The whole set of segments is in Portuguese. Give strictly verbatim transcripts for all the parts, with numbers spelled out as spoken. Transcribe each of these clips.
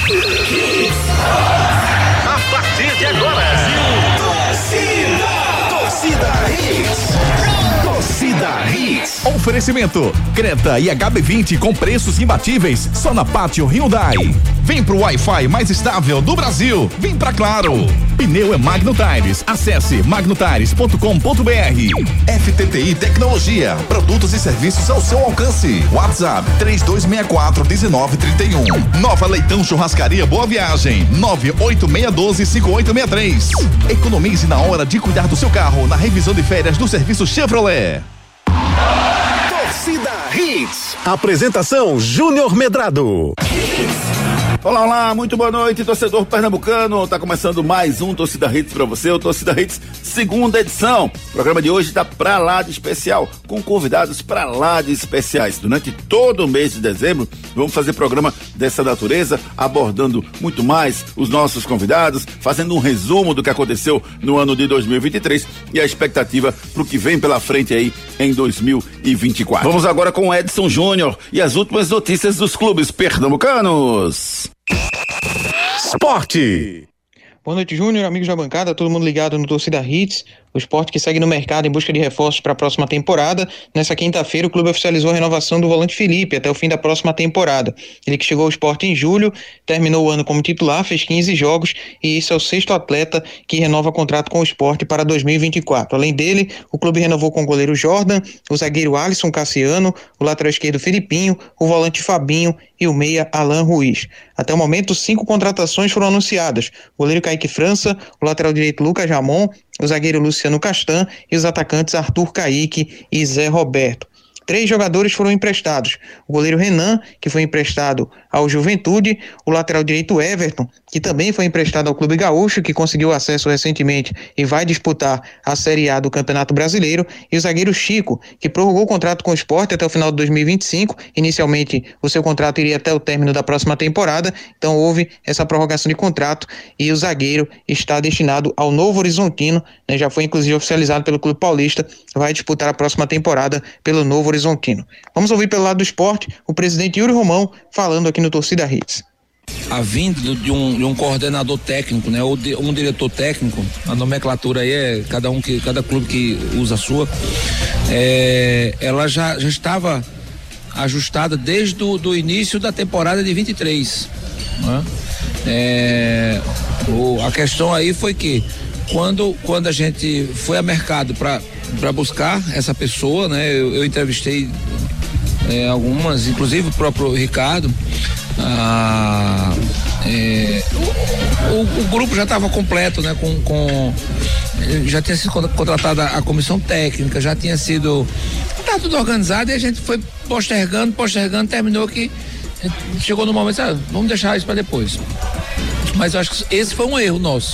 A partir de agora, Torcida, Torcida Hits. Torcida Hits. Oferecimento: Creta e H B vinte com preços imbatíveis só na Pátio Hyundai. Vem pro Wi-Fi mais estável do Brasil. Vem pra Claro. Pneu é Magno Tires. Acesse magno tires ponto com ponto br. F T T I Tecnologia. Produtos e serviços ao seu alcance. WhatsApp três dois seis quatro um nove três um. Nova Leitão Churrascaria Boa Viagem. nove oito seis um dois cinco oito seis três. Economize na hora de cuidar do seu carro na revisão de férias do serviço Chevrolet. Torcida Hits. Apresentação Júnior Medrado. Olá, olá, muito boa noite, torcedor pernambucano. Tá começando mais um Torcida Hits pra você, o Torcida Hits segunda edição. O programa de hoje tá pra lá de especial, com convidados pra lá de especiais. Durante todo o mês de dezembro, vamos fazer programa dessa natureza, abordando muito mais os nossos convidados, fazendo um resumo do que aconteceu no ano de dois mil e vinte e três e a expectativa pro que vem pela frente aí em dois mil e vinte e quatro. Vamos agora com o Edson Júnior e as últimas notícias dos clubes pernambucanos. Esporte. Boa noite, Júnior, amigos da bancada, todo mundo ligado no Torcida Hits, o esporte que segue no mercado em busca de reforços para a próxima temporada. Nessa quinta-feira, o clube oficializou a renovação do volante Felipe até o fim da próxima temporada. Ele que chegou ao esporte em julho, terminou o ano como titular, fez quinze jogos e esse é o sexto atleta que renova contrato com o esporte para dois mil e vinte e quatro. Além dele, o clube renovou com o goleiro Jordan, o zagueiro Alisson Cassiano, o lateral esquerdo Felipinho, o volante Fabinho e o meia Alan Ruiz. Até o momento, cinco contratações foram anunciadas: o goleiro Kaique França, o lateral direito Lucas Ramon, o zagueiro Luciano Castan e os atacantes Arthur Kaique e Zé Roberto. Três jogadores foram emprestados: o goleiro Renan, que foi emprestado ao Juventude, o lateral direito Everton, que também foi emprestado ao Clube Gaúcho, que conseguiu acesso recentemente e vai disputar a Série A do Campeonato Brasileiro, e o zagueiro Chico, que prorrogou o contrato com o Sport até o final de dois mil e vinte e cinco. Inicialmente, o seu contrato iria até o término da próxima temporada, então houve essa prorrogação de contrato e o zagueiro está destinado ao Novo Horizontino, né, já foi inclusive oficializado pelo Clube Paulista, vai disputar a próxima temporada pelo Novo Horizontino. Vamos ouvir pelo lado do esporte o presidente Yuri Romão falando aqui no Torcida Hits. A vinda de um, de um coordenador técnico, né, ou de, um diretor técnico, a nomenclatura aí é cada um que, cada clube que usa a sua, é, ela já, já estava ajustada desde o do início da temporada de vinte e três, né? É, o, a questão aí foi que quando, quando a gente foi a mercado para para buscar essa pessoa, né, eu, eu entrevistei é, algumas, inclusive o próprio Ricardo. Ah, é, o, o, o grupo já estava completo, né? Com, com já tinha sido contratada a comissão técnica, já tinha sido, tá tudo organizado e a gente foi postergando, postergando, terminou que chegou no momento, ah, vamos deixar isso para depois. Mas eu acho que esse foi um erro nosso.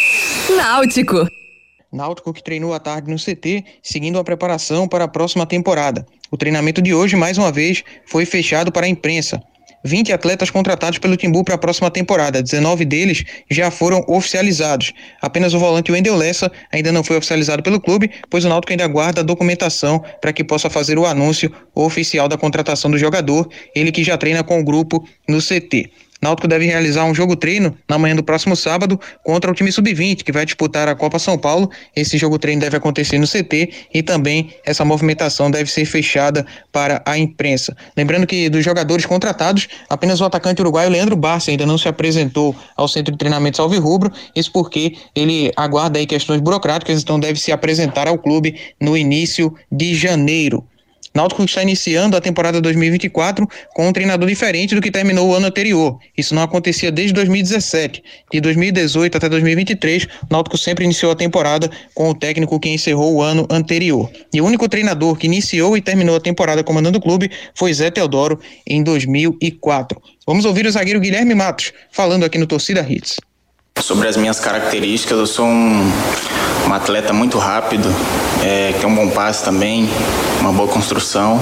Náutico. Náutico que treinou à tarde no C T, seguindo a preparação para a próxima temporada. O treinamento de hoje, mais uma vez, foi fechado para a imprensa. vinte atletas contratados pelo Timbu para a próxima temporada, dezenove deles já foram oficializados. Apenas o volante Wendel Lessa ainda não foi oficializado pelo clube, pois o Náutico ainda aguarda a documentação para que possa fazer o anúncio oficial da contratação do jogador, ele que já treina com o grupo no C T. Náutico deve realizar um jogo-treino na manhã do próximo sábado contra o time sub vinte, que vai disputar a Copa São Paulo. Esse jogo-treino deve acontecer no C T e também essa movimentação deve ser fechada para a imprensa. Lembrando que dos jogadores contratados, apenas o atacante uruguaio Leandro Barça ainda não se apresentou ao Centro de Treinamentos Alvirrubro, isso porque ele aguarda aí questões burocráticas, então deve se apresentar ao clube no início de janeiro. Náutico está iniciando a temporada dois mil e vinte e quatro com um treinador diferente do que terminou o ano anterior. Isso não acontecia desde dois mil e dezessete. De dois mil e dezoito até dois mil e vinte e três, o Náutico sempre iniciou a temporada com o técnico que encerrou o ano anterior. E o único treinador que iniciou e terminou a temporada comandando o clube foi Zé Teodoro em dois mil e quatro. Vamos ouvir o zagueiro Guilherme Matos falando aqui no Torcida Hits. Sobre as minhas características, eu sou um, um atleta muito rápido, é, que tem um bom passe também, uma boa construção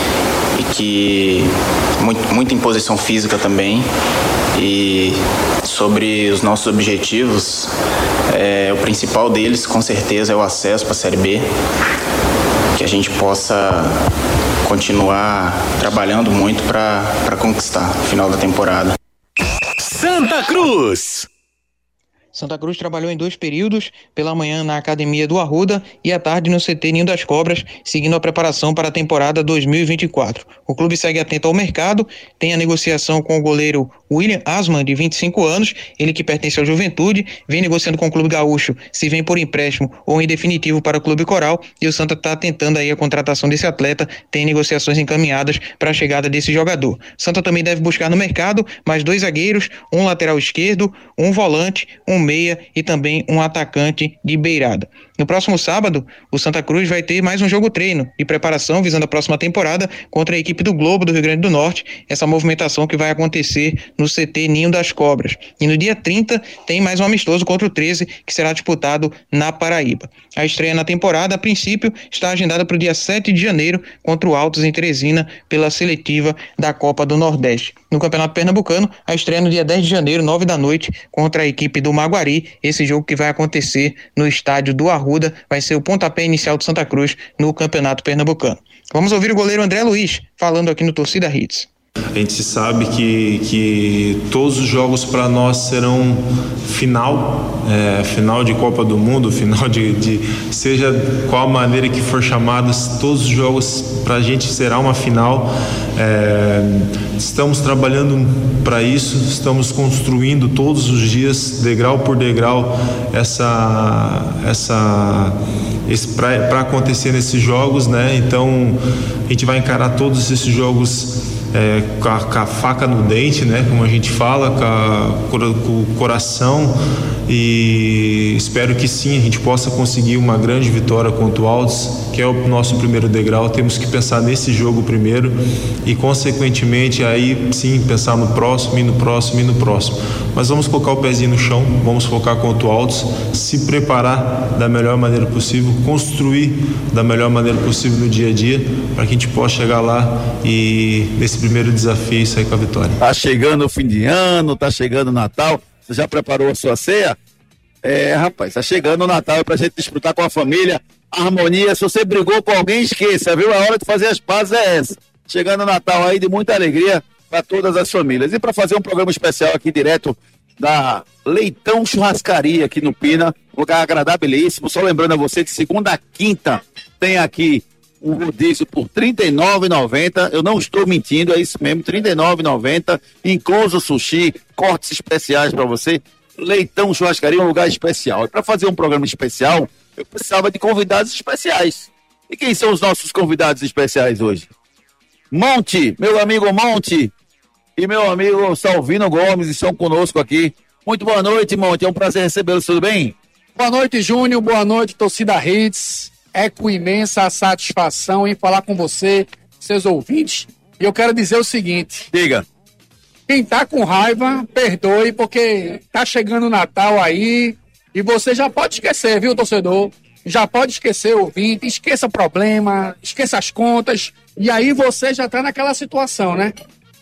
e que muito, muito em posição física também. E sobre os nossos objetivos, é, o principal deles com certeza é o acesso para a Série B, que a gente possa continuar trabalhando muito para conquistar no final da temporada. Santa Cruz. Santa Cruz trabalhou em dois períodos, pela manhã na Academia do Arruda e à tarde no C T Ninho das Cobras, seguindo a preparação para a temporada dois mil e vinte e quatro. O clube segue atento ao mercado, tem a negociação com o goleiro William Asman, de vinte e cinco anos, ele que pertence ao Juventude, vem negociando com o Clube Gaúcho, se vem por empréstimo ou em definitivo para o Clube Coral, e o Santa está tentando aí a contratação desse atleta, tem negociações encaminhadas para a chegada desse jogador. Santa também deve buscar no mercado mais dois zagueiros, um lateral esquerdo, um volante, um meia e também um atacante de beirada. No próximo sábado, o Santa Cruz vai ter mais um jogo treino de preparação visando a próxima temporada contra a equipe do Globo do Rio Grande do Norte, essa movimentação que vai acontecer no C T Ninho das Cobras. E no dia trinta tem mais um amistoso contra o treze, que será disputado na Paraíba. A estreia na temporada, a princípio, está agendada para o dia sete de janeiro contra o Altos em Teresina pela seletiva da Copa do Nordeste. No Campeonato Pernambucano, a estreia no dia dez de janeiro, nove da noite, contra a equipe do Maguari. Esse jogo que vai acontecer no estádio do Arruda vai ser o pontapé inicial do Santa Cruz no Campeonato Pernambucano. Vamos ouvir o goleiro André Luiz falando aqui no Torcida Hits. A gente sabe que, que todos os jogos para nós serão final, é, final de Copa do Mundo, final de, de seja qual maneira que for chamados, todos os jogos para a gente será uma final. É, estamos trabalhando para isso, estamos construindo todos os dias, degrau por degrau, essa, essa, para acontecer nesses jogos, né? Então a gente vai encarar todos esses jogos É, com, a, com a faca no dente, né, como a gente fala, com, a, com o coração, e espero que sim, a gente possa conseguir uma grande vitória contra o Altos, que é o nosso primeiro degrau. Temos que pensar nesse jogo primeiro e consequentemente aí sim pensar no próximo e no próximo e no próximo, mas vamos colocar o pezinho no chão, vamos focar contra o Altos, se preparar da melhor maneira possível, construir da melhor maneira possível no dia a dia, para que a gente possa chegar lá e nesse primeiro desafio e sair com a vitória. Tá chegando o fim de ano, tá chegando o Natal, você já preparou a sua ceia? É, rapaz, tá chegando o Natal, é pra gente desfrutar com a família, a harmonia. Se você brigou com alguém, esqueça, viu? A hora de fazer as pazes é essa. Chegando o Natal aí de muita alegria para todas as famílias. E para fazer um programa especial aqui direto da Leitão Churrascaria aqui no Pina, um lugar agradabilíssimo. Só lembrando a você que segunda a quinta tem aqui um rodízio por trinta e nove reais e noventa centavos. Eu não estou mentindo, é isso mesmo, trinta e nove reais e noventa centavos, incluso sushi, cortes especiais para você. Leitão Churrascaria, um lugar especial. E para fazer um programa especial, eu precisava de convidados especiais. E quem são os nossos convidados especiais hoje? Monte, meu amigo Monte e meu amigo Salvino Gomes estão conosco aqui. Muito boa noite, Monte, é um prazer recebê-los, tudo bem? Boa noite, Júnior, boa noite, torcida Hits. É com imensa satisfação em falar com você, seus ouvintes. E eu quero dizer o seguinte. Diga. Quem tá com raiva, perdoe, porque tá chegando o Natal aí e você já pode esquecer, viu, torcedor? Já pode esquecer o ouvinte, esqueça problema, esqueça as contas. E aí você já tá naquela situação, né?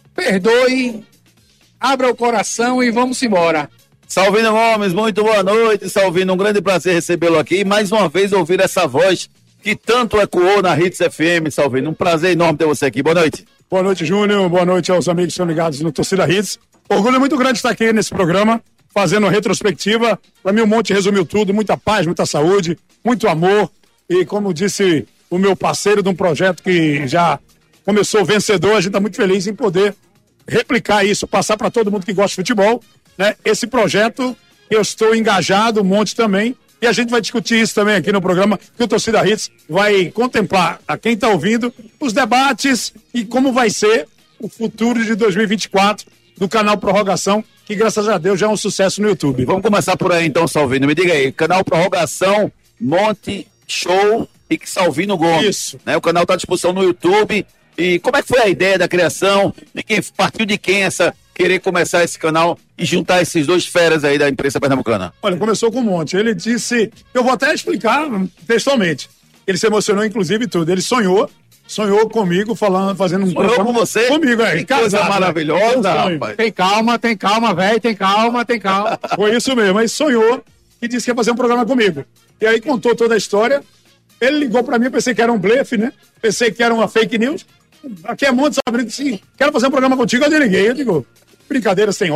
Perdoe, abra o coração e vamos embora. Salvino Gomes, muito boa noite, Salvino, um grande prazer recebê-lo aqui e mais uma vez ouvir essa voz que tanto ecoou na Hits F M, Salvino, um prazer enorme ter você aqui, boa noite. Boa noite, Júnior, boa noite aos amigos que estão ligados no Torcida Hits. Orgulho muito grande estar aqui nesse programa, fazendo uma retrospectiva. Para mim o Monte resumiu tudo, muita paz, muita saúde, muito amor e, como disse o meu parceiro de um projeto que já começou vencedor, a gente está muito feliz em poder replicar isso, passar para todo mundo que gosta de futebol, né? Esse projeto, eu estou engajado, um monte também, e a gente vai discutir isso também aqui no programa, que o Torcida Hits vai contemplar a quem está ouvindo os debates e como vai ser o futuro de dois mil e vinte e quatro do canal Prorrogação, que graças a Deus já é um sucesso no YouTube. Vamos começar por aí então, Salvino, me diga aí, canal Prorrogação, Monte, Show e Salvino Gomes. Isso. Né? O canal está à disposição no YouTube. E como é que foi a ideia da criação? De quem, partiu de quem essa querer começar esse canal e juntar esses dois feras aí da imprensa pernambucana? Olha, começou com o Monte. Ele disse, eu vou até explicar textualmente. Ele se emocionou, inclusive, tudo. Ele sonhou, sonhou comigo, falando, fazendo um sonhou programa. Com você? Comigo, é. Que casado, coisa maravilhosa, rapaz. Tem calma, tem calma, velho, tem calma, tem calma. Foi isso mesmo. Aí sonhou e disse que ia fazer um programa comigo. E aí contou toda a história. Ele ligou pra mim, eu pensei que era um blefe, né? Pensei que era uma fake news. Aqui é Monte, sabe? Ele disse, quero fazer um programa contigo, eu desliguei. Eu digo, brincadeira sem hora.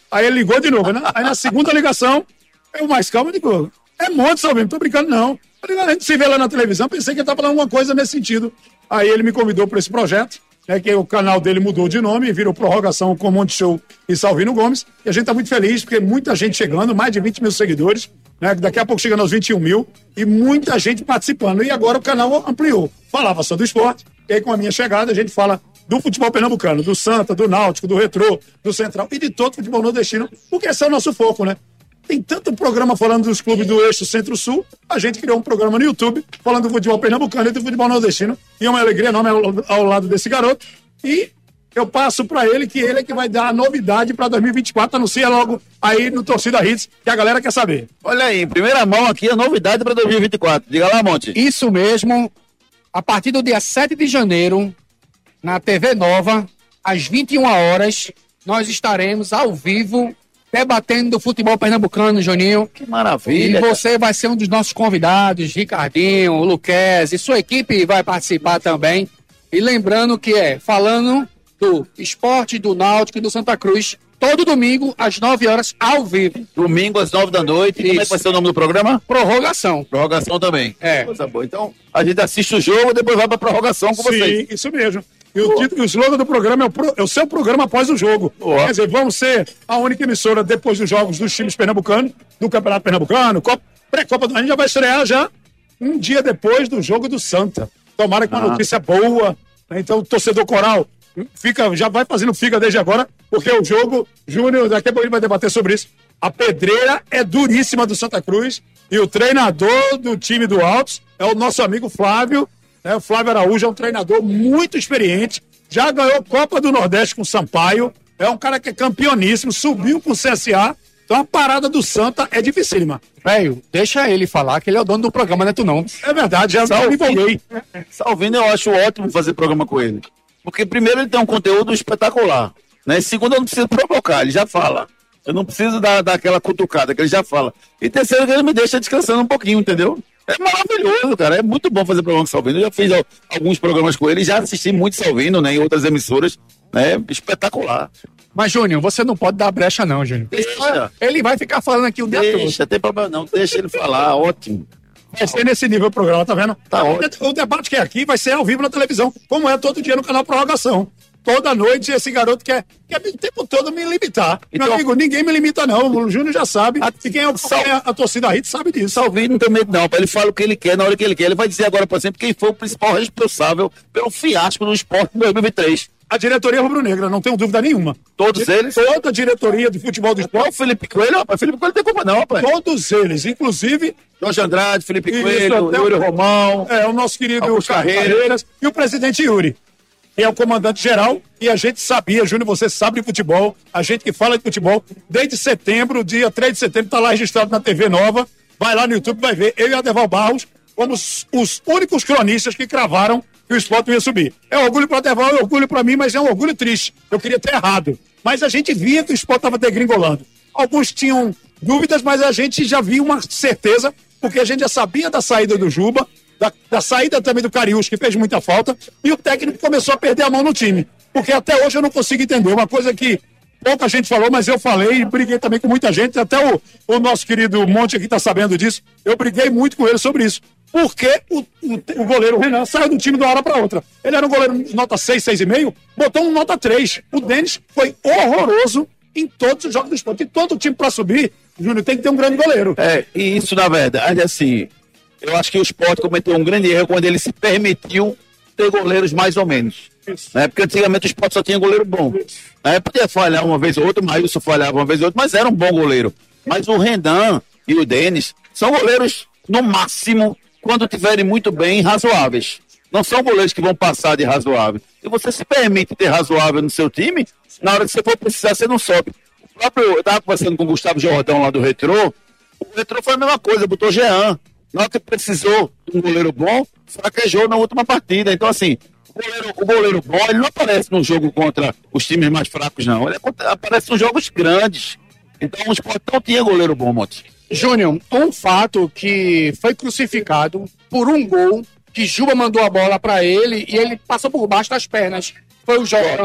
Aí ele ligou de novo, né? Aí na segunda ligação, eu mais calmo, eu digo, é Monte, Salvino, não tô brincando não. Eu digo, a gente se vê lá na televisão, pensei que ele tava falando alguma coisa nesse sentido. Aí ele me convidou para esse projeto, né, que o canal dele mudou de nome, virou Prorrogação com Monte Show e Salvino Gomes, e a gente tá muito feliz, porque muita gente chegando, mais de vinte mil seguidores, né, daqui a pouco chegando aos vinte e um mil, e muita gente participando, e agora o canal ampliou. Falava só do esporte, e aí com a minha chegada a gente fala do futebol pernambucano, do Santa, do Náutico, do Retrô, do Central, e de todo o futebol nordestino, porque esse é o nosso foco, né? Tem tanto programa falando dos clubes do eixo Centro-Sul, a gente criou um programa no YouTube falando do futebol pernambucano e do futebol nordestino. E é uma alegria enorme ao, ao lado desse garoto. E eu passo para ele que ele é que vai dar a novidade para dois mil e vinte e quatro. Anuncia logo aí no Torcida Hits, que a galera quer saber. Olha aí, em primeira mão aqui a novidade para dois mil e vinte e quatro. Diga lá, Monte. Isso mesmo. A partir do dia sete de janeiro, na T V Nova, às vinte e uma horas, nós estaremos ao vivo debatendo do futebol pernambucano, Juninho. Que maravilha. E você vai ser um dos nossos convidados, Ricardinho, o Luquez, e sua equipe vai participar também. E lembrando que é falando do esporte, do Náutico e do Santa Cruz, todo domingo, às nove horas, ao vivo. Domingo, às nove da noite. Isso. Como é que vai ser o nome do programa? Prorrogação. Prorrogação também. É. Coisa boa. Então, a gente assiste o jogo e depois vai pra prorrogação com Sim, vocês. Sim, isso mesmo. E o, título, o slogan do programa é o, pro, é o seu programa após o jogo. Boa. Quer dizer, vamos ser a única emissora depois dos jogos dos times pernambucanos, do Campeonato Pernambucano, Copa, pré-Copa do... A gente já vai estrear já um dia depois do jogo do Santa. Tomara que uma ah. notícia boa. Né? Então, o torcedor coral fica, já vai fazendo figa desde agora, porque o jogo, Júnior, daqui a pouco ele vai debater sobre isso. A pedreira é duríssima do Santa Cruz e o treinador do time do Altos é o nosso amigo Flávio. É, o Flávio Araújo é um treinador muito experiente, já ganhou Copa do Nordeste com o Sampaio, é um cara que é campeoníssimo, subiu com o C S A, então a parada do Santa é dificílima. Velho, deixa ele falar que ele é o dono do programa, não é tu não. É verdade, já me envolvei. Salvino, eu acho ótimo fazer programa com ele, porque primeiro ele tem um conteúdo espetacular, né? Segundo, eu não preciso provocar, ele já fala. Eu não preciso dar, dar aquela cutucada que ele já fala. E terceiro, que ele me deixa descansando um pouquinho, entendeu? É maravilhoso, cara. É muito bom fazer programa com o Salvino. Eu já fiz ó, alguns programas com ele, já assisti muito Salvino, né, em outras emissoras. Né, espetacular. Mas, Júnior, você não pode dar brecha, não, Júnior. Deixa. Ele vai ficar falando aqui o dia todo. Deixa, tem problema não. Deixa ele falar, ótimo. Vai ser nesse nível o programa, tá vendo? Tá o, ótimo. O debate que é aqui vai ser ao vivo na televisão, como é todo dia no canal Prorrogação. Toda noite esse garoto quer, quer o tempo todo me limitar. Então, meu amigo, ninguém me limita não, o Júnior já sabe, a, e quem é, o, Sal... quem é a torcida Hits sabe disso. Salvino não tem medo não, ele fala o que ele quer na hora que ele quer. Ele vai dizer agora, por exemplo, quem foi o principal responsável pelo fiasco do esporte em dois mil e três. A diretoria rubro-negra, não tenho dúvida nenhuma. Todos Dire... eles? Toda a diretoria do futebol do esporte. O Felipe Coelho, rapaz, Felipe Coelho não tem culpa não, rapaz. Todos eles, inclusive... Jorge Andrade, Felipe Coelho, Yuri Romão. É, o nosso querido Augusto Carreiras. Carreiras e o presidente Yuri. Que é o comandante geral, e a gente sabia, Júnior, você sabe de futebol, a gente que fala de futebol, desde setembro, dia três de setembro, está lá registrado na T V Nova, vai lá no YouTube, vai ver, eu e Adeval Barros, como os, os únicos cronistas que cravaram que o Sport ia subir. É um orgulho para Adeval, é um orgulho para mim, mas é um orgulho triste, eu queria ter errado, mas a gente via que o Sport estava degringolando. Alguns tinham dúvidas, mas a gente já via uma certeza, porque a gente já sabia da saída do Juba, Da, da saída também do Cariús, que fez muita falta, e o técnico começou a perder a mão no time. Porque até hoje eu não consigo entender. Uma coisa que pouca gente falou, mas eu falei e briguei também com muita gente. Até o, o nosso querido Monte aqui está sabendo disso. Eu briguei muito com ele sobre isso. Porque o, o, o goleiro Renan saiu do time de uma hora para outra. Ele era um goleiro nota seis, seis e meio, botou um nota três. O Denis foi horroroso em todos os jogos do esporte. E todo time para subir, Júnior, tem que ter um grande goleiro. É, e isso na verdade, assim... Eu acho que o Sport cometeu um grande erro quando ele se permitiu ter goleiros mais ou menos. Né? Porque antigamente o Sport só tinha goleiro bom. Né? Podia falhar uma vez ou outra, o Maílson falhava uma vez ou outra, mas era um bom goleiro. Mas o Renan e o Denis são goleiros, no máximo, quando estiverem muito bem, razoáveis. Não são goleiros que vão passar de razoável. E você se permite ter razoável no seu time, na hora que você for precisar, você não sobe. O próprio, eu estava conversando com o Gustavo Jordão lá do Retrô, o Retrô foi a mesma coisa, botou Jean. Na hora que precisou de um goleiro bom, fraquejou na última partida. Então, assim, o goleiro, o goleiro bom, ele não aparece no jogo contra os times mais fracos, não. Ele aparece nos jogos grandes. Então, o Sport não tinha goleiro bom, Monte. Júnior, um fato que foi crucificado por um gol que Juba mandou a bola pra ele e ele passou por baixo das pernas. Foi o Jordan.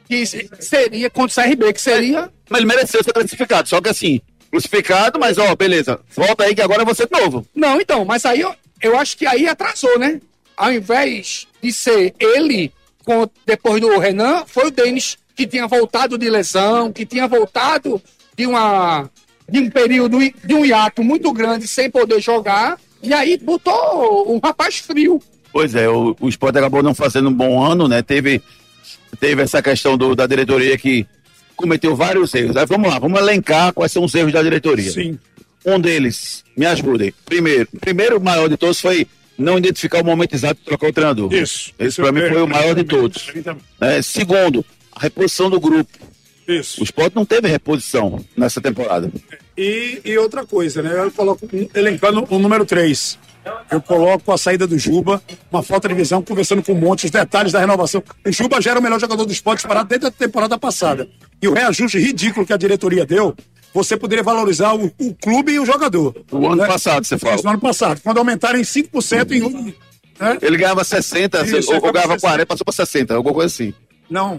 que seria contra o C R B, que seria... Mas ele mereceu ser classificado, só que assim, classificado, mas ó, beleza, volta aí que agora é você de novo. Não, então, mas aí eu, eu acho que aí atrasou, né? Ao invés de ser ele, com, depois do Renan, foi o Denis, que tinha voltado de lesão, que tinha voltado de, uma, de um período, de um hiato muito grande, sem poder jogar, e aí botou um rapaz frio. Pois é, o, o Sport acabou não fazendo um bom ano, né? Teve, teve essa questão do, da diretoria que cometeu vários erros. Aí vamos lá, vamos elencar quais são os erros da diretoria. Sim. Um deles, me ajudem. Primeiro, primeiro o maior de todos foi não identificar o momento exato de trocar o treinador. Isso. Esse para mim foi o maior de todos. É, segundo, a reposição do grupo. Isso. O Sport não teve reposição nessa temporada. E, e outra coisa, né? Eu coloco, elencando o número três. Eu coloco a saída do Juba, uma falta de visão, conversando com um monte, os detalhes da renovação. O Juba já era o melhor jogador do Sport disparado desde a temporada passada. E o reajuste ridículo que a diretoria deu, você poderia valorizar o, o clube e o jogador. O ano né? passado, você fala. Isso, no ano passado. Quando aumentaram em cinco por cento em um. Né? Ele ganhava sessenta, Isso, ou, ou ganhava sessenta. quarenta, passou para sessenta, alguma coisa assim. Não,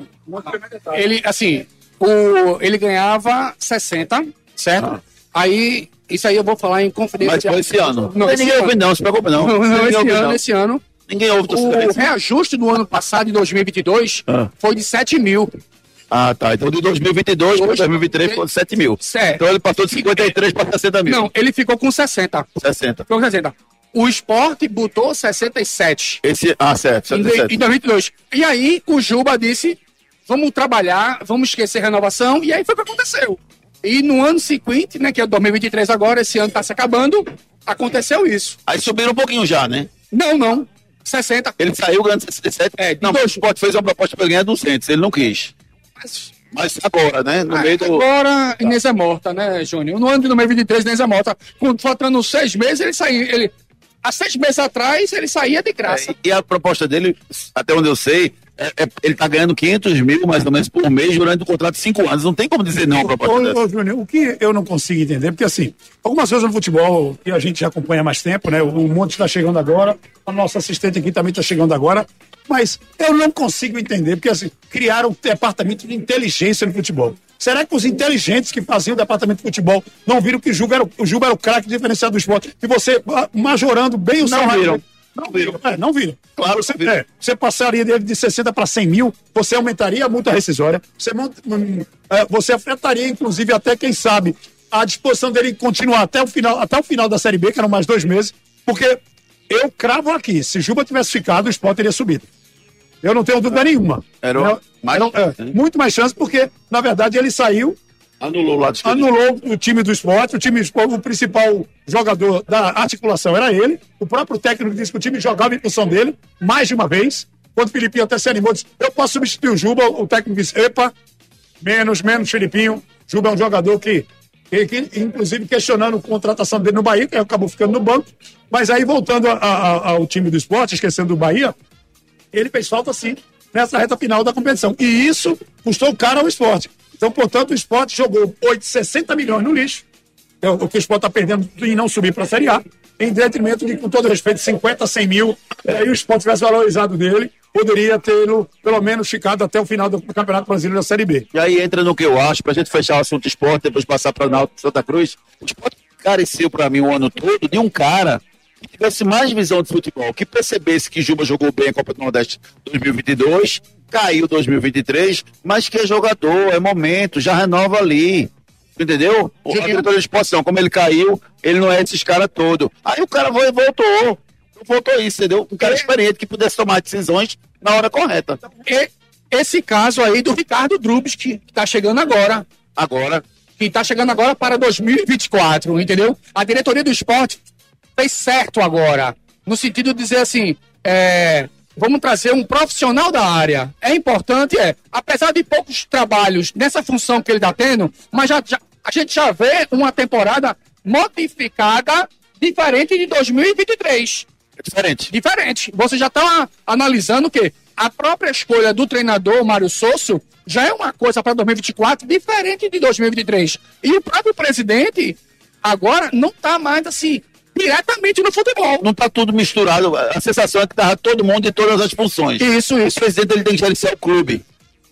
Ele, assim, o, ele ganhava sessenta, certo? Ah. Aí, isso aí eu vou falar em conferência. Mas foi esse ano. Não, esse ninguém ano. ouve não, se preocupe não. Não, não, Ninguém esse ouve, ano, não. esse ano. Ninguém ouve O torcida. reajuste do ano passado, de dois mil e vinte e dois, Ah. foi de sete mil. Ah, tá. Então de dois mil e vinte e dois para dois mil e vinte e três ficou de sete mil. Certo. Então ele passou de cinquenta e três para sessenta mil. Não, ele ficou com sessenta. sessenta. Ficou com sessenta. O Sport botou sessenta e sete. Esse, ah, certo, Em, sessenta e de- sete. em dois mil e vinte e dois. E aí, o Juba disse, vamos trabalhar, vamos esquecer renovação, e aí foi o que aconteceu. E no ano seguinte, né, que é dois mil e vinte e três agora, esse ano tá se acabando, aconteceu isso. Aí subiram um pouquinho já, né? Não, não. sessenta. Ele saiu ganhando sessenta e sete. É, não, dois- mas o Sport fez uma proposta para ganhar duzentos, ele não quis. Mas, Mas agora, né? No ah, meio do... agora, Inês é morta, né, Júnior? No ano de dois mil e vinte e três, Inês é morta. Com, faltando seis meses, ele saiu. Ele, há seis meses atrás, ele saía de graça. É, e a proposta dele, até onde eu sei, é, é- ele tá ganhando quinhentos mil mais ou menos por mês durante o contrato de cinco anos. Não tem como dizer não a proposta Ô, dessa. ô, Júnior, o que eu não consigo entender, porque assim, algumas coisas no futebol que a gente já acompanha há mais tempo, né? O Monte está chegando agora, a nossa assistente aqui também está chegando agora, mas eu não consigo entender, porque assim, criaram um departamento de inteligência no futebol. Será que os inteligentes que faziam o departamento de futebol não viram que o Juba era o, o, Juba era o craque diferenciado do esporte? E você, ah, majorando bem o Não salário viram. dele. Não viram. É, não viram. Claro, você, não viram. é, você passaria dele de sessenta para cem mil, você aumentaria a multa rescisória, você, mont- hum, é, você afetaria, inclusive, até, quem sabe, a disposição dele em continuar até o final, até o final da Série B, que eram mais dois meses, porque eu cravo aqui, se Juba tivesse ficado, o Sport teria subido. Eu não tenho dúvida nenhuma. Era Eu- mais era- é, chance, né? muito mais chance, porque, na verdade, ele saiu, Anulou o lado esquerdo. anulou o time do esporte, o time o principal jogador da articulação era ele, o próprio técnico disse que o time jogava em função dele, mais de uma vez, quando o Filipinho até se animou, disse, eu posso substituir o Juba, o técnico disse, epa, menos, menos Filipinho, Juba é um jogador que, que, que, inclusive questionando a contratação dele no Bahia, que acabou ficando no banco, mas aí voltando a- a- ao time do esporte, esquecendo do Bahia, ele fez falta sim nessa reta final da competição. E isso custou caro ao esporte. Então, portanto, o esporte jogou oito, sessenta milhões no lixo, é o que o esporte está perdendo em não subir para a Série A, em detrimento de, com todo respeito, cinquenta, cem mil, é, e o esporte tivesse valorizado dele, poderia ter pelo menos ficado até o final do Campeonato Brasileiro da Série B. E aí entra no que eu acho, pra gente fechar o assunto esporte, depois passar pra Náutico Santa Cruz. O esporte careceu pra mim o ano todo de um cara que tivesse mais visão de futebol, que percebesse que Juba jogou bem a Copa do Nordeste dois mil e vinte e dois, caiu dois mil e vinte e três, mas que é jogador, é momento, já renova ali. Entendeu? O diretor de exposição, como ele caiu, ele não é esses caras todos. Aí o cara foi- voltou. Voltou isso, entendeu? Um cara experiente que pudesse tomar decisões na hora correta. E esse caso aí do Ricardo Drubes, que tá chegando agora. Agora. Que tá chegando agora para dois mil e vinte e quatro, entendeu? A diretoria do esporte fez certo agora. No sentido de dizer assim, é, vamos trazer um profissional da área. É importante, é, apesar de poucos trabalhos nessa função que ele tá tendo, mas já, já- a gente já vê uma temporada modificada diferente de dois mil e vinte e três. É diferente. Diferente. Você já está analisando que a própria escolha do treinador, Mário Sosso, já é uma coisa para dois mil e vinte e quatro diferente de dois mil e vinte e três. E o próprio presidente agora não está mais assim, diretamente no futebol. Não tá tudo misturado. A sensação é que tava todo mundo em todas as funções. Isso, isso. O presidente ele tem que gerenciar o clube.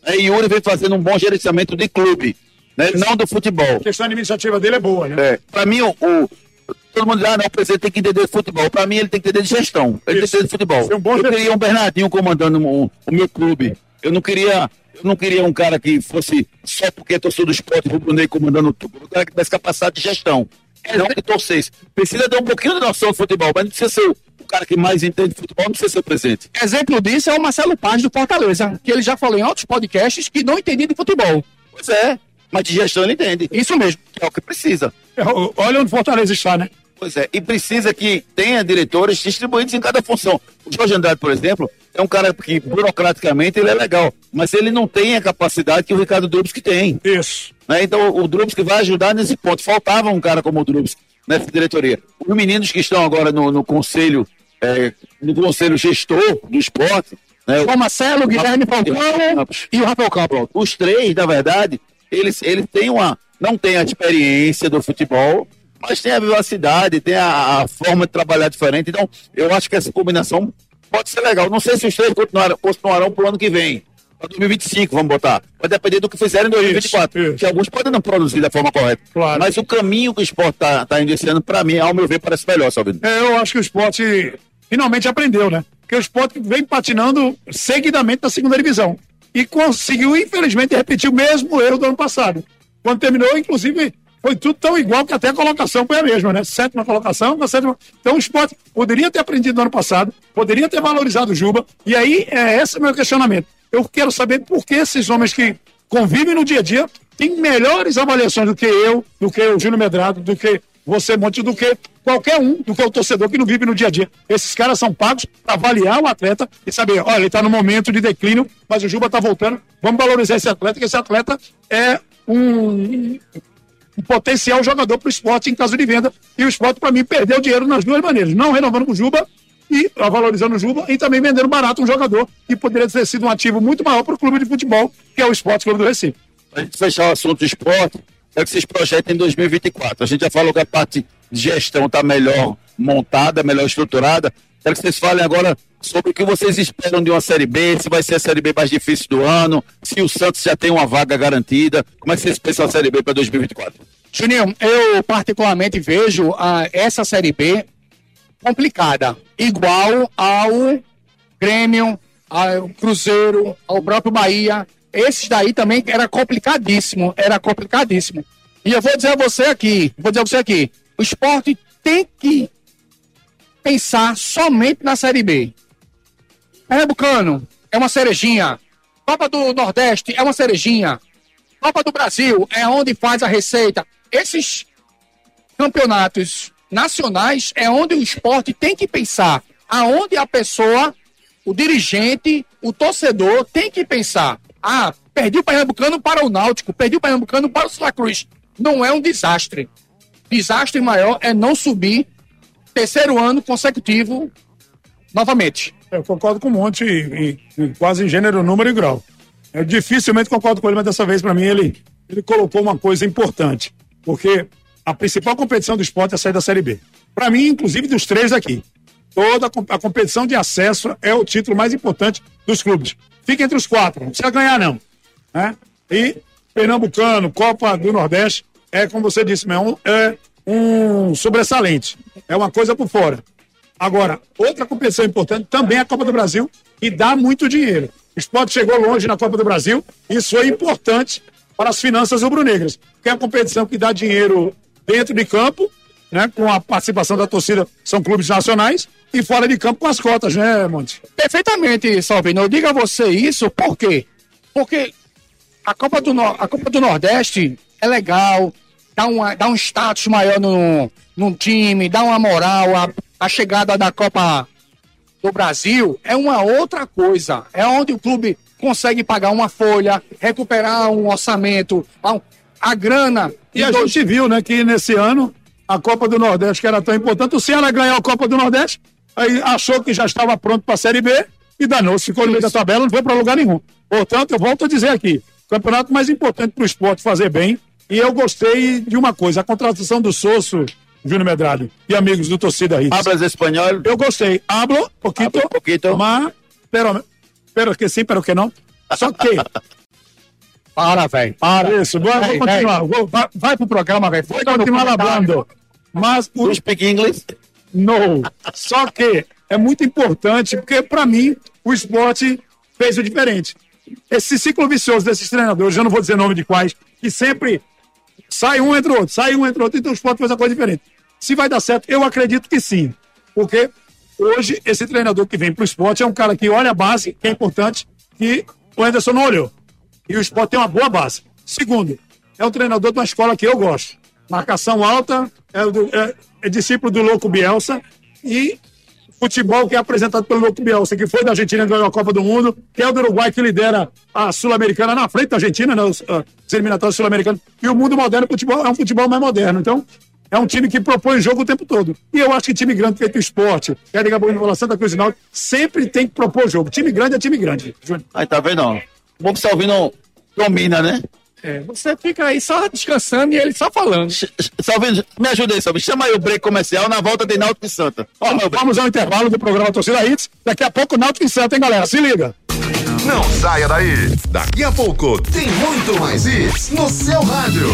É, e Yuri vem fazendo um bom gerenciamento de clube, né? Não do futebol. A questão administrativa dele é boa, né? É. Para mim, o, o, todo mundo diz, ah, não, o presidente tem que entender de futebol. Para mim, ele tem que entender de gestão. Ele Isso. tem que entender de futebol. É um bom eu queria um Bernardinho comandando o, o meu clube. Eu não queria... Eu não queria um cara que fosse só porque é torcedor do Sport rubro-negro comandando tudo. Um cara que tivesse capacidade de gestão. É não que torcesse. Precisa dar um pouquinho de noção do futebol, mas não precisa ser o, o cara que mais entende de futebol, não precisa ser o presidente. Exemplo disso é o Marcelo Paz do Fortaleza, que ele já falou em outros podcasts que não entendia de futebol. Pois é, mas de gestão ele entende. Isso mesmo. É o que precisa. É, olha onde o Fortaleza está, né? Pois é, e precisa que tenha diretores distribuídos em cada função. O Jorge Andrade, por exemplo, é um cara que burocraticamente ele é legal, mas ele não tem a capacidade que o Ricardo Drubsky tem. Isso. Né? Então o Drubsky vai ajudar nesse ponto. Faltava um cara como o Drubsky nessa diretoria. Os meninos que estão agora no, no conselho, é, no conselho gestor do esporte, né? O Marcelo, o Guilherme Falcão e o Rafael Campos. Os três, na verdade, eles, eles têm uma, não têm a experiência do futebol, mas tem a vivacidade, tem a, a forma de trabalhar diferente. Então, eu acho que essa combinação pode ser legal. Não sei se os três continuarão, continuarão para o ano que vem. Para dois mil e vinte e cinco, vamos botar. Vai depender do que fizerem em dois mil e vinte e quatro. Isso, isso. Que alguns podem não produzir da forma correta. Claro. Mas o caminho que o esporte está tá indo esse ano, para mim, ao meu ver, parece melhor, Salvino. É, eu acho que o esporte finalmente aprendeu, né? Porque o esporte vem patinando seguidamente na segunda divisão. E conseguiu, infelizmente, repetir o mesmo erro do ano passado. Quando terminou, inclusive... Foi tudo tão igual que até a colocação foi a mesma, né? Sétima colocação, na sétima. Então o esporte poderia ter aprendido no ano passado, poderia ter valorizado o Juba, e aí é esse o meu questionamento. Eu quero saber por que esses homens que convivem no dia a dia têm melhores avaliações do que eu, do que o Júnior Medrado, do que você, Monte, do que qualquer um, do que o torcedor que não vive no dia a dia. Esses caras são pagos para avaliar o atleta e saber, olha, ele está no momento de declínio, mas o Juba está voltando, vamos valorizar esse atleta, que esse atleta é um... um potencial jogador para o esporte em caso de venda, e o esporte, para mim, perdeu dinheiro nas duas maneiras, não renovando com o Juba e valorizando o Juba, e também vendendo barato um jogador que poderia ter sido um ativo muito maior para o clube de futebol, que é o Esporte Clube do Recife. Para a gente fechar o assunto do esporte, é que vocês projetam em dois mil e vinte e quatro. A gente já falou que a parte de gestão está melhor montada, melhor estruturada. Quero que vocês falem agora sobre o que vocês esperam de uma Série B, se vai ser a Série B mais difícil do ano, se o Santos já tem uma vaga garantida. Como é que vocês pensam a Série B para dois mil e vinte e quatro? Juninho, eu particularmente vejo uh, essa Série B complicada, igual ao Grêmio, ao Cruzeiro, ao próprio Bahia. Esses daí também era complicadíssimo, era complicadíssimo. E eu vou dizer a você aqui, vou dizer a você aqui, o esporte tem que pensar somente na Série B. Pernambucano é uma cerejinha. Copa do Nordeste é uma cerejinha. Copa do Brasil é onde faz a receita. Esses campeonatos nacionais é onde o esporte tem que pensar. Aonde a pessoa, o dirigente, o torcedor tem que pensar. Ah, perdi o Pernambucano para o Náutico, perdi o Pernambucano para o Santa Cruz. Não é um desastre. Desastre maior é não subir terceiro ano consecutivo novamente. Eu concordo com o Monte, em, em, quase em gênero, número e grau. Eu dificilmente concordo com ele, mas dessa vez, para mim, ele, ele colocou uma coisa importante. Porque a principal competição do esporte é sair da Série B. Para mim, inclusive, dos três aqui. Toda a competição de acesso é o título mais importante dos clubes. Fica entre os quatro, não precisa ganhar, não. Né? E Pernambucano, Copa do Nordeste, é, como você disse, mesmo, é um sobressalente. É uma coisa por fora. Agora, outra competição importante também é a Copa do Brasil, e dá muito dinheiro. O esporte chegou longe na Copa do Brasil, isso é importante para as finanças rubro-negras, que é a competição que dá dinheiro dentro de campo, né, com a participação da torcida, são clubes nacionais, e fora de campo com as cotas, né, Monte? Perfeitamente, Salvino. Eu digo a você isso, por quê? Porque a Copa do, no... a Copa do Nordeste é legal, dá, uma... dá um status maior no... no time, dá uma moral, a... a chegada da Copa do Brasil é uma outra coisa. É onde o clube consegue pagar uma folha, recuperar um orçamento, a, a grana. E a dois... gente viu, né, que nesse ano a Copa do Nordeste, que era tão importante, o Ceará ganhou a Copa do Nordeste, aí achou que já estava pronto para a Série B e danou-se, ficou no meio da tabela, não foi para lugar nenhum. Portanto, eu volto a dizer aqui, o campeonato mais importante para o esporte fazer bem, e eu gostei de uma coisa, a contratação do Sosso, Júnior Medrado e amigos do Torcida Hits. Hablas espanhol? Eu gostei. Hablo poquito, Hablo poquito. mas, pero, pero que sim, pero que não. Só que Para, velho, para. Isso, vou, vou continuar. Vou, vai, vai pro programa, velho. Vou continuar labrando. Mas o... You speak English? Não. Só que é muito importante, porque para mim o esporte fez o diferente. Esse ciclo vicioso desses treinadores, eu não vou dizer nome de quais, que sempre sai um entre outro, sai um entre outro, então o esporte faz uma coisa diferente. Se vai dar certo, eu acredito que sim. Porque hoje esse treinador que vem pro esporte é um cara que olha a base, que é importante, que o Anderson não olhou. E o esporte tem uma boa base. Segundo, é um treinador de uma escola que eu gosto. Marcação alta, é, do, é, é discípulo do Louco Bielsa e futebol que é apresentado pelo Louco Bielsa, que foi da Argentina, ganhou a Copa do Mundo, que é o do Uruguai, que lidera a Sul-Americana na frente da Argentina, né, os, uh, os eliminatórios sul-americanos. E o mundo moderno, o futebol, é um futebol mais moderno. Então, é um time que propõe jogo o tempo todo. E eu acho que time grande feito esporte, Edgar Bueno, Santa Cruz e Náutico, sempre tem que propor jogo. Time grande é time grande. Aí, tá vendo? O bom que você tá ouvindo domina, né? É, você fica aí só descansando e ele só falando. Salvino, me ajuda aí, Salvino. Chama aí o break comercial, na volta tem Náutico e Santa. Ó, vamos ao intervalo do programa Torcida Hits. Daqui a pouco Náutico e Santa, hein, galera? Se liga. Não saia daí. Daqui a pouco tem muito mais hits no seu rádio.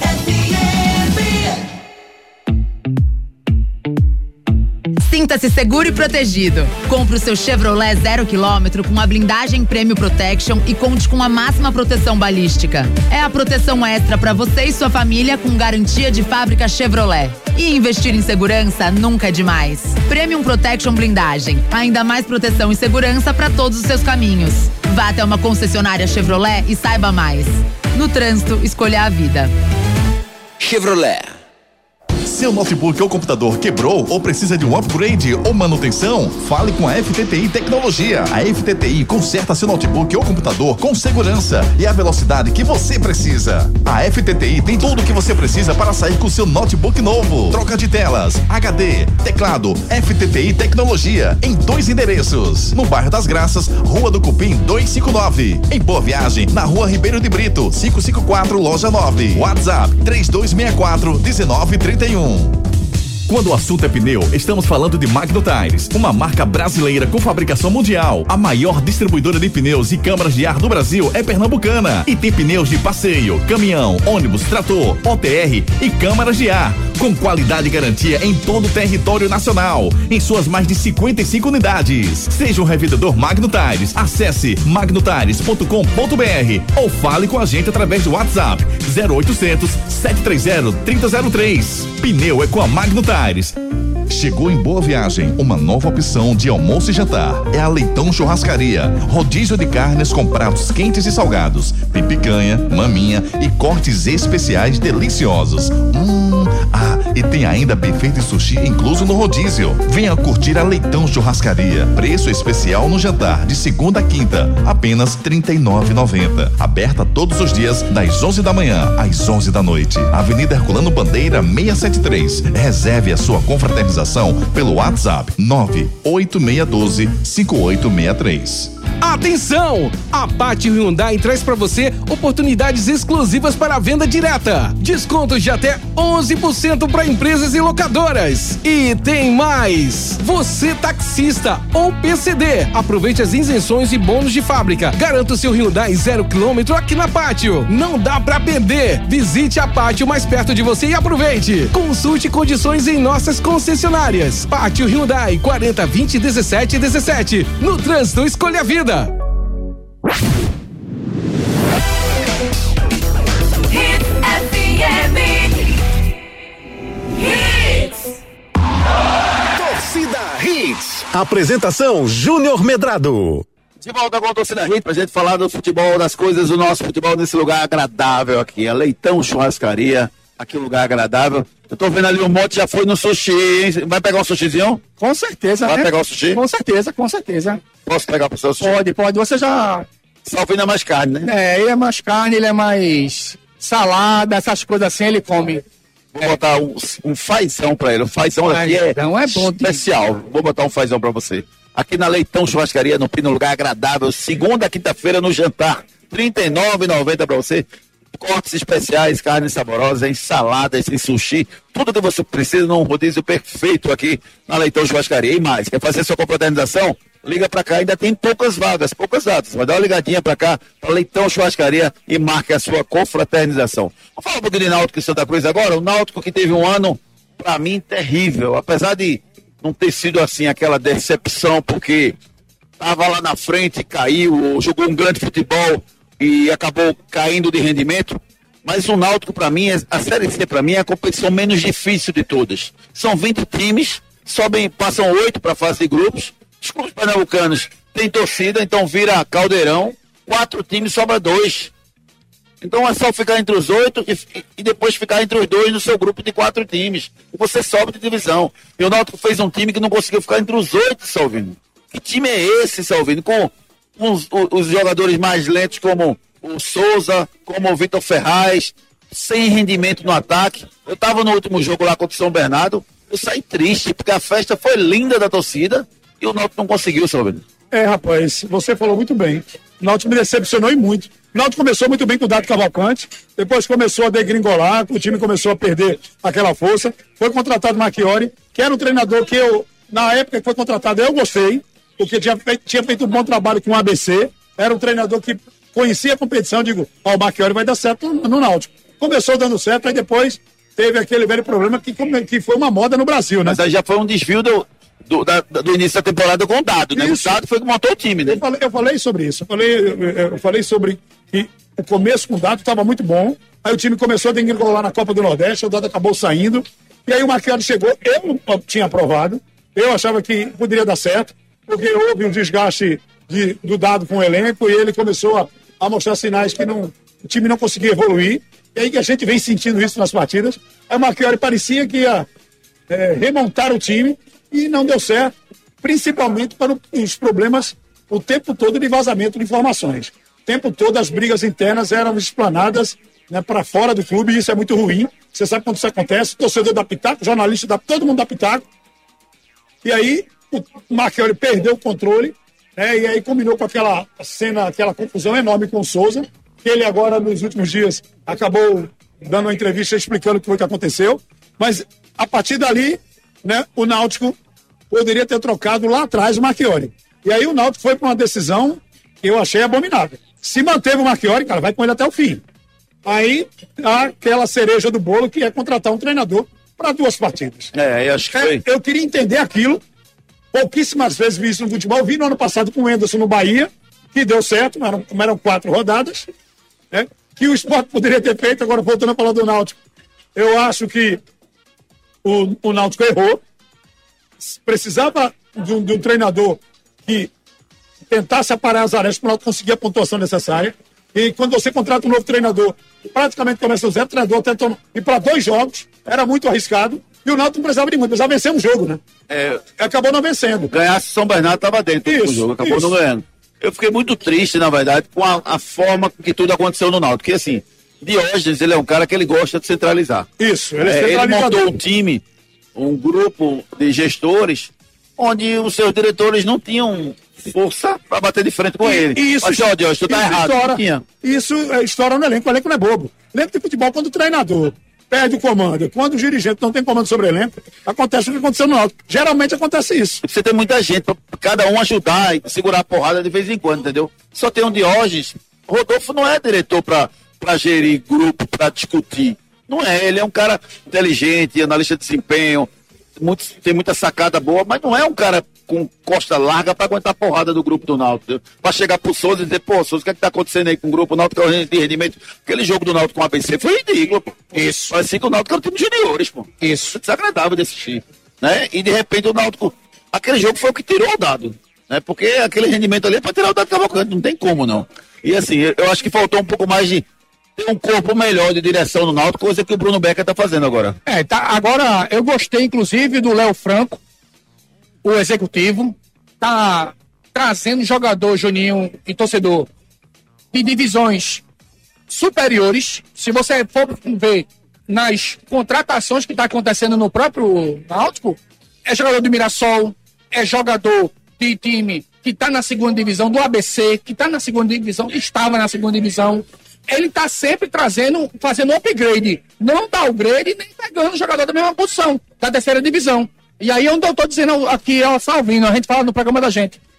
Sinta-se seguro e protegido. Compre o seu Chevrolet zero quilômetro com a blindagem Premium Protection e conte com a máxima proteção balística. É a proteção extra para você e sua família com garantia de fábrica Chevrolet. E investir em segurança nunca é demais. Premium Protection Blindagem. Ainda mais proteção e segurança para todos os seus caminhos. Vá até uma concessionária Chevrolet e saiba mais. No trânsito, escolha a vida. Chevrolet. Seu notebook ou computador quebrou ou precisa de um upgrade ou manutenção? Fale com a F T T I Tecnologia. A F T T I conserta seu notebook ou computador com segurança e a velocidade que você precisa. A F T T I tem tudo o que você precisa para sair com seu notebook novo. Troca de telas, H D, teclado, F T T I Tecnologia em dois endereços. No bairro das Graças, Rua do Cupim duzentos e cinquenta e nove. Em Boa Viagem, na Rua Ribeiro de Brito, quinhentos e cinquenta e quatro, loja nove. WhatsApp três dois seis quatro, um nove três um. Quando o assunto é pneu, estamos falando de Magno Tires, uma marca brasileira com fabricação mundial. A maior distribuidora de pneus e câmaras de ar do Brasil é pernambucana e tem pneus de passeio, caminhão, ônibus, trator, O T R e câmaras de ar, com qualidade e garantia em todo o território nacional, em suas mais de cinquenta e cinco unidades. Seja um revendedor Magno Tires, acesse magno tires ponto com ponto br ou fale com a gente através do WhatsApp zero oitocentos, sete três zero, três zero zero três. Pneu é com a Magno Tires. Chegou em Boa Viagem uma nova opção de almoço e jantar. É a Leitão Churrascaria. Rodízio de carnes com pratos quentes e salgados. Tem picanha, maminha e cortes especiais deliciosos. Hum, ah, e tem ainda buffet de sushi incluso no rodízio. Venha curtir a Leitão Churrascaria. Preço especial no jantar de segunda a quinta, apenas trinta e nove reais e noventa centavos. Aberta todos os dias das onze da manhã às onze da noite. Avenida Herculano Bandeira seiscentos e setenta e três. Reserve a sua confraternização pelo WhatsApp nove oito seis um dois, cinco oito seis três. Atenção! A Pátio Hyundai traz para você oportunidades exclusivas para a venda direta. Descontos de até onze por cento para empresas e locadoras. E tem mais! Você taxista ou P C D, aproveite as isenções e bônus de fábrica. Garanta o seu Hyundai zero quilômetro aqui na Pátio. Não dá para perder. Visite a Pátio mais perto de você e aproveite. Consulte condições em nossas concessionárias. Pátio Hyundai quarenta, vinte, dezessete, dezessete. No trânsito, escolha a vida. Hits F M. Hits. Torcida Hits. Apresentação Júnior Medrado. De volta com a Torcida Hits pra gente falar do futebol, das coisas do nosso futebol nesse lugar agradável aqui. A Leitão Churrascaria. Aqui um lugar agradável. Eu tô vendo ali um monte, já foi no sushi, hein? Vai pegar um sushizinho? Com certeza, Vai né? pegar o sushi? Com certeza, com certeza. Posso pegar pro seu sushi? Pode, pode. Você já... Salvino é mais carne, né? É, ele é mais carne, ele é mais salada, essas coisas assim, ele come. Vou é. botar um, um fazão pra ele. O fazão aqui é, então é bom, especial. De... Vou botar um fazão pra você. Aqui na Leitão Churrascaria, no Pino, lugar agradável. Segunda, quinta-feira no jantar. trinta e nove reais e noventa centavos pra você. Cortes especiais, carnes saborosas, ensaladas, em sushi, tudo que você precisa num rodízio perfeito aqui na Leitão Churrascaria. E mais, quer fazer sua confraternização? liga pra cá, ainda tem poucas vagas, poucas datas. Vai dar uma ligadinha pra cá, pra Leitão Churrascaria e marque a sua confraternização. Vamos falar um pouquinho de Náutico e Santa Cruz agora. O Náutico que teve um ano, pra mim, terrível. Apesar de não ter sido assim aquela decepção, porque tava lá na frente, caiu, jogou um grande futebol e acabou caindo de rendimento. Mas o Náutico, pra mim, a Série C, pra mim, é a competição menos difícil de todas. São vinte times, sobem, passam oito para a fase de grupos. Os clubes pernambucanos têm torcida, então vira caldeirão. Quatro times, sobra dois. Então é só ficar entre os oito e, e depois ficar entre os dois no seu grupo de quatro times. E você sobe de divisão. E o Náutico fez um time que não conseguiu ficar entre os oito, Salvino. Que time é esse, Salvino? Com os, os, os jogadores mais lentos como o Souza, como o Vitor Ferraz, sem rendimento no ataque. Eu estava no último jogo lá contra o São Bernardo, eu saí triste, porque a festa foi linda da torcida e o Náutico não conseguiu, Salvino. É, rapaz, você falou muito bem. O Náutico me decepcionou e muito. O Náutico começou muito bem com o Dado Cavalcante, depois começou a degringolar, o time começou a perder aquela força. Foi contratado o Marchiori, que era um treinador que eu, na época que foi contratado, eu gostei, porque tinha feito, tinha feito um bom trabalho com o A B C, era um treinador que conhecia a competição, digo, ó, o Marchiori vai dar certo no, no Náutico. Começou dando certo, aí depois teve aquele velho problema que, que foi uma moda no Brasil, né? Mas aí já foi um desvio do, do, da, do início da temporada com o Dado, né? Isso. O Dado foi que montou o time, né? Eu falei, eu falei sobre isso, eu falei, eu, eu falei sobre que o começo com o Dado estava muito bom, aí o time começou a degringolar na Copa do Nordeste, o Dado acabou saindo, e aí o Marchiori chegou, eu não tinha aprovado, eu achava que poderia dar certo, porque houve um desgaste de, do Dado com o elenco, e ele começou a, a mostrar sinais que não, o time não conseguia evoluir. E aí que a gente vem sentindo isso nas partidas. Aí o Marchiori parecia que ia é, remontar o time e não deu certo, principalmente para os problemas o tempo todo de vazamento de informações. O tempo todo as brigas internas eram explanadas, né, para fora do clube, e isso é muito ruim. Você sabe quando isso acontece, o torcedor dá pitaco, o jornalista dá, todo mundo dá pitaco. E aí o Marchiori perdeu o controle, né, e aí combinou com aquela cena, aquela confusão enorme com o Souza. Ele agora, nos últimos dias, acabou dando uma entrevista explicando o que foi que aconteceu. Mas, a partir dali, né, o Náutico poderia ter trocado lá atrás o Marchiori. E aí o Náutico foi para uma decisão que eu achei abominável. Se manteve o Marchiori, cara, vai com ele até o fim. Aí, há aquela cereja do bolo que é contratar um treinador para duas partidas. É, eu acho que foi. É, eu queria entender aquilo. Pouquíssimas vezes vi isso no futebol. Vi no ano passado com o Anderson no Bahia, que deu certo, eram, eram quatro rodadas. É, que o Sport poderia ter feito. Agora voltando a falar do Náutico, eu acho que o, o Náutico errou, precisava de um, de um treinador que tentasse aparar as arestas para o Náutico conseguir a pontuação necessária, e quando você contrata um novo treinador, praticamente começa o zero, o treinador tentou ir para dois jogos, era muito arriscado, e o Náutico não precisava de muito, precisava vencer um jogo, né? É, acabou não vencendo. Ganhasse São Bernardo, estava dentro isso, do jogo, acabou isso. não ganhando. Eu fiquei muito triste, na verdade, com a, a forma que tudo aconteceu no Náutico. Porque, assim, Diógenes, ele é um cara que ele gosta de centralizar. Isso, ele é, é centralizador. Ele montou um time, um grupo de gestores, onde os seus diretores não tinham força para bater de frente com e, ele. E isso, Mas, ó, Diógenes, tu tá errado. Estoura, não tinha. Isso é, estoura no elenco, o elenco não é bobo. Elenco de futebol, quando o treinador perde o comando, quando o dirigente não tem comando sobre o elenco, acontece o que aconteceu no Náutico. Geralmente acontece isso. Você tem muita gente pra cada um ajudar e segurar a porrada de vez em quando, entendeu? Só tem um Diógenes. Rodolfo não é diretor pra, pra gerir grupo, pra discutir. Não é, ele é um cara inteligente, analista de desempenho, muito, tem muita sacada boa, mas não é um cara com costa larga pra aguentar a porrada do grupo do Náutico. Pra chegar pro Souza e dizer, pô, Souza, o que é que tá acontecendo aí com o grupo? O Náutico de rendimento. Aquele jogo do Náutico com o A B C foi ridículo, pô. Isso. Parecia que o Náutico era um time de juniores, pô. Isso. Desagradável de assistir, né? E de repente o Náutico, aquele jogo foi o que tirou o Dado, né? Porque aquele rendimento ali é pra tirar o Dado Cavalcante, não tem como não. E assim, eu acho que faltou um pouco mais de ter um corpo melhor de direção no Náutico, coisa que o Bruno Becker tá fazendo agora. É, tá, agora eu gostei inclusive do Léo Franco, o executivo, tá trazendo jogador, Juninho e torcedor, de divisões superiores. Se você for ver nas contratações que tá acontecendo no próprio Náutico, é jogador do Mirassol, é jogador de time que tá na segunda divisão, do A B C, que tá na segunda divisão, que estava na segunda divisão. Ele tá sempre trazendo, fazendo um upgrade, não downgrade, nem pegando jogador da mesma posição, da terceira divisão. E aí onde eu tô dizendo aqui, ó, Salvino, a gente fala no programa da gente,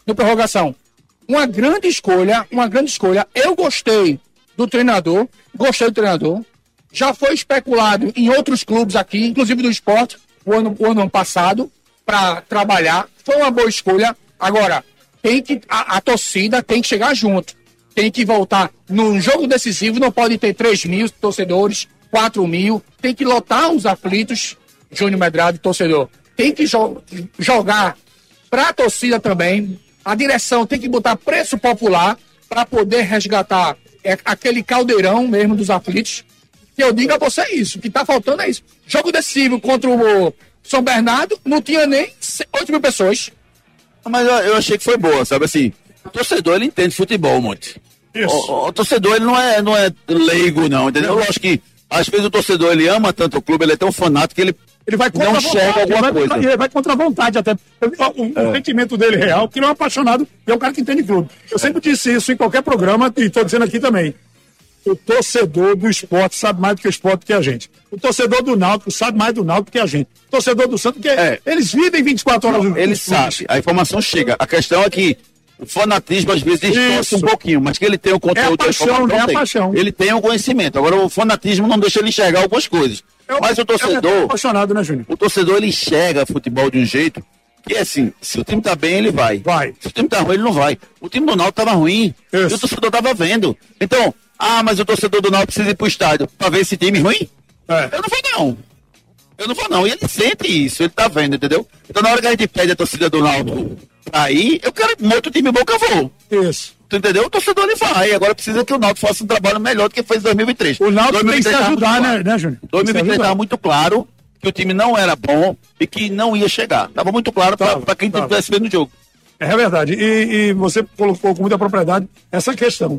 no prorrogação. Uma grande escolha, uma grande escolha. Eu gostei do treinador, gostei do treinador. Já foi especulado em outros clubes aqui, inclusive do Sport, o ano, o ano passado, para trabalhar. Foi uma boa escolha. Agora, tem que, a, a torcida tem que chegar junto. Tem que voltar. Num jogo decisivo, não pode ter três mil torcedores, quatro mil. Tem que lotar os aflitos, Júnior Medrado, torcedor. Tem que jo- jogar para a torcida também. A direção tem que botar preço popular para poder resgatar é, aquele caldeirão mesmo dos aflitos. Que eu digo a você isso, que tá faltando é isso. Jogo decisivo contra o São Bernardo, não tinha nem oito mil pessoas. Mas eu, eu achei que foi boa, sabe assim? O torcedor, ele entende futebol, Monte. O, o, o torcedor, ele não é, não é leigo, não, entendeu? Eu acho que, às vezes, o torcedor, ele ama tanto o clube, ele é tão fanático que ele, ele vai contra não a enxerga vontade, alguma ele vai, coisa. Ele vai contra a vontade até. O, o, É. o sentimento dele real, que ele é um apaixonado e é um cara que entende clube. Eu sempre disse isso em qualquer programa e estou dizendo aqui também. O torcedor do esporte sabe mais do que o esporte que a gente. O torcedor do Náutico sabe mais do Náutico que a gente. O torcedor do Santos, que É. eles vivem vinte e quatro horas. Não, ele sabe, a informação chega. A questão é que o fanatismo às vezes distorce um pouquinho, mas que ele tem o conteúdo É a paixão, da informação, é a tem. paixão. Ele tem o conhecimento. Agora o fanatismo não deixa ele enxergar algumas coisas. É o- mas o é torcedor, apaixonado, né, Júnior? o torcedor ele enxerga futebol de um jeito que é assim, se o time tá bem, ele vai. Vai. Se o time tá ruim, ele não vai. O time do Náutico tava ruim. E o torcedor tava vendo. Então, ah, mas o torcedor do Náutico precisa ir pro estádio pra ver esse time ruim? É. Eu não vou não. Eu não vou não. E ele sente isso, ele tá vendo, entendeu? Então na hora que a gente pede a torcida do Náutico pra ir, eu quero muito time bom que eu vou. Isso. Tu entendeu? O torcedor ele vai. Agora precisa que o Náutico faça um trabalho melhor do que fez em dois mil e vinte e três. O Náutico tem que se tava ajudar, muito né, claro. né, Júnior? dois mil e vinte e três Tem que se estava ajudar. muito claro que o time não era bom e que não ia chegar. Tava muito claro pra, pra quem tava. estivesse vendo o jogo. É verdade. E, e você colocou com muita propriedade essa questão.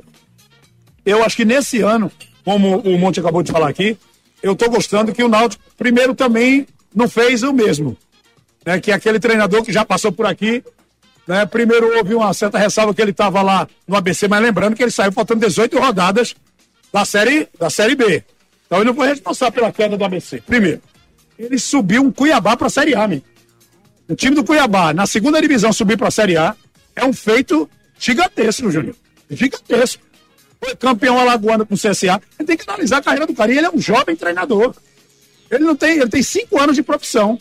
Eu acho que nesse ano, como o Monte acabou de falar aqui, eu tô gostando que o Náutico, primeiro, também não fez o mesmo. Né? Que aquele treinador que já passou por aqui, né? Primeiro houve uma certa ressalva que ele estava lá no A B C, mas lembrando que ele saiu faltando dezoito rodadas da série, da série B. Então ele não foi responsável pela queda do A B C. Primeiro, ele subiu um Cuiabá para a Série A, meu. O time do Cuiabá, na segunda divisão, subir para a Série A, é um feito gigantesco, Júnior. Gigantesco. Foi campeão alagoano com o C S A. Ele tem que analisar a carreira do cara. E ele é um jovem treinador. Ele não tem, ele tem cinco anos de profissão.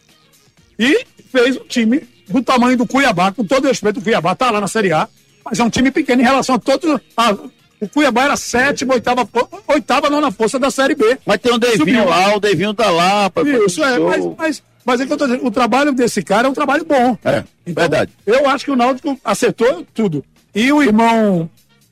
E fez um time do tamanho do Cuiabá, com todo respeito, o Cuiabá está lá na Série A, mas é um time pequeno em relação a todos. A, o Cuiabá era sétima, oitava, oitava, nona força da Série B. Mas tem o Devinho Subiu. lá, o Devinho tá lá. Pra Isso, é, mas, mas, mas é que eu tô dizendo, o trabalho desse cara é um trabalho bom. É, verdade. Eu acho que o Náutico acertou tudo. E o irmão,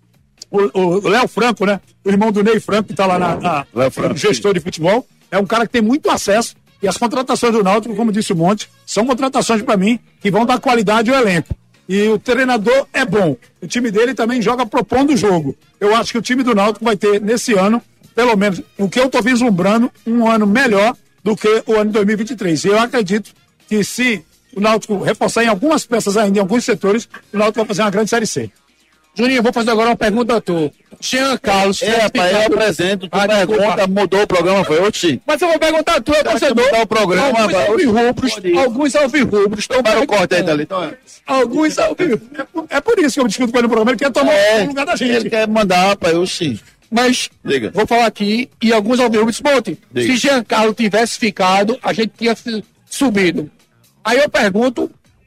o o Léo Franco, né? O irmão do Ney Franco, que tá lá na, na Léo Franco, gestor de futebol, é um cara que tem muito acesso. E as contratações do Náutico, como disse o Monte, são contratações para mim que vão dar qualidade ao elenco. E o treinador é bom. O time dele também joga propondo o jogo. Eu acho que o time do Náutico vai ter, nesse ano, pelo menos, o que eu estou vislumbrando, um ano melhor do que o ano de dois mil e vinte e três. E eu acredito que se o Náutico reforçar em algumas peças ainda, em alguns setores, o Náutico vai fazer uma grande Série C. Juninho, eu vou fazer agora uma pergunta a tu. Jean Carlos. É, rapaz, eu apresento, tu Ah, pergunta, desculpa. mudou o programa, foi? Oxi. Mas eu vou perguntar a tu, é torcedor. mudar o programa, alguns rapaz. alvirrubros, Pode ir. alguns alvirrubros estão Para o corte aí, Thalita. Então, é. Alguns alvirrubros. É por isso que eu discuto com ele no programa, ele quer tomar É, o lugar da gente. Ele quer mandar, rapaz, oxi. Mas, Diga. vou falar aqui, e alguns alvirrubros, Monte, Diga. se Jean Carlos tivesse ficado, a gente tinha fi- subido. Aí eu pergunto,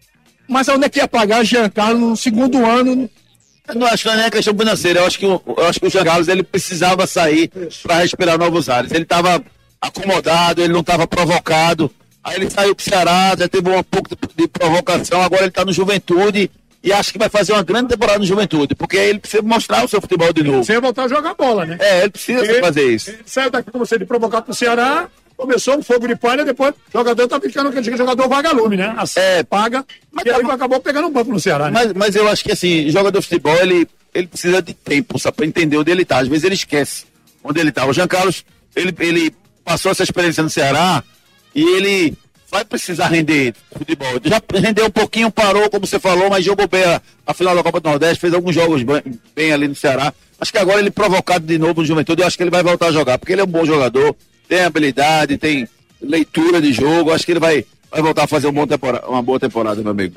mas onde é que ia pagar Jean Carlos no segundo ano? Eu não acho que não é questão financeira, eu acho que o, eu acho que o Jean Carlos ele precisava sair para respirar novos ares. Ele estava acomodado, ele não estava provocado. Aí ele saiu pro Ceará, já teve um pouco de, de provocação, agora ele está no Juventude e acho que vai fazer uma grande temporada no Juventude, porque aí ele precisa mostrar o seu futebol de novo. Você ia voltar a jogar bola, né? É, ele precisa Ele- fazer isso. Ele saiu daqui como você de provocar pro Ceará, começou um fogo de palha, depois o jogador tá ficando que diga jogador vagalume, né? Assim, É. paga, e aí acabou pegando um banco no Ceará, né? Mas, mas eu acho que assim, jogador de futebol, ele, ele precisa de tempo, sabe, para entender onde ele tá. Às vezes ele esquece onde ele tá. O Jean Carlos, ele, ele passou essa experiência no Ceará e ele vai precisar render futebol. Já rendeu um pouquinho, parou, como você falou, mas jogou bem a, a final da Copa do Nordeste, fez alguns jogos bem, bem ali no Ceará. Acho que agora ele provocado de novo no Juventude, eu acho que ele vai voltar a jogar, porque ele é um bom jogador, tem habilidade, tem leitura de jogo, acho que ele vai, vai voltar a fazer um bom tempora- uma boa temporada, meu amigo.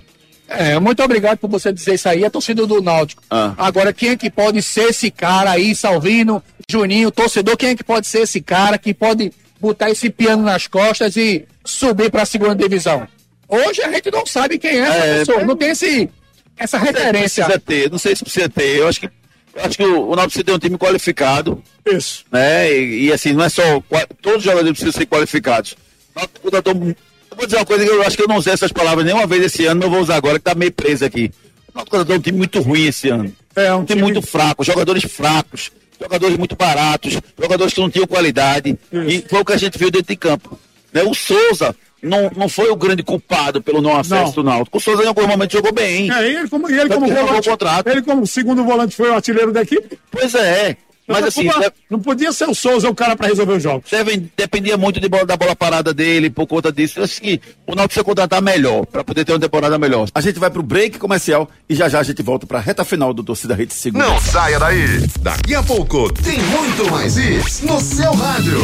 É, muito obrigado por você dizer isso aí, é torcedor do Náutico. Ah. Agora, quem é que pode ser esse cara aí, Salvino, Juninho, torcedor, quem é que pode ser esse cara que pode botar esse piano nas costas e subir para a segunda divisão? Hoje a gente não sabe quem é essa é, pessoa, não tem esse, essa referência. Precisa ter, não sei se precisa ter, eu acho que, eu acho que o, o Náutico precisa ter um time qualificado. Isso. Né, e, e assim, não é só, todos os jogadores precisam ser qualificados. O Náutico, eu vou dizer uma coisa que eu acho que eu não usei essas palavras nenhuma vez esse ano, mas eu vou usar agora, que tá meio preso aqui. O Náutico é um time muito ruim esse ano. É um time, time muito fraco, jogadores fracos, jogadores muito baratos, jogadores que não tinham qualidade. Isso. E foi o que a gente viu dentro de campo. Né? O Souza não, não foi o grande culpado pelo não acesso não. do Náutico. O Souza em algum momento jogou bem. É, ele como, ele como volante, ele como segundo volante foi o artilheiro da equipe. Pois é. Mas assim, não, deve, não podia ser o Souza o cara para resolver o jogo. Deve, dependia muito de bola, da bola parada dele, por conta disso. Eu acho que o Náutico precisa contratar melhor, para poder ter uma temporada melhor. A gente vai pro break comercial e já já a gente volta pra reta final do Torcida Hits segunda. Não saia daí. Daqui a pouco tem muito mais isso no seu rádio.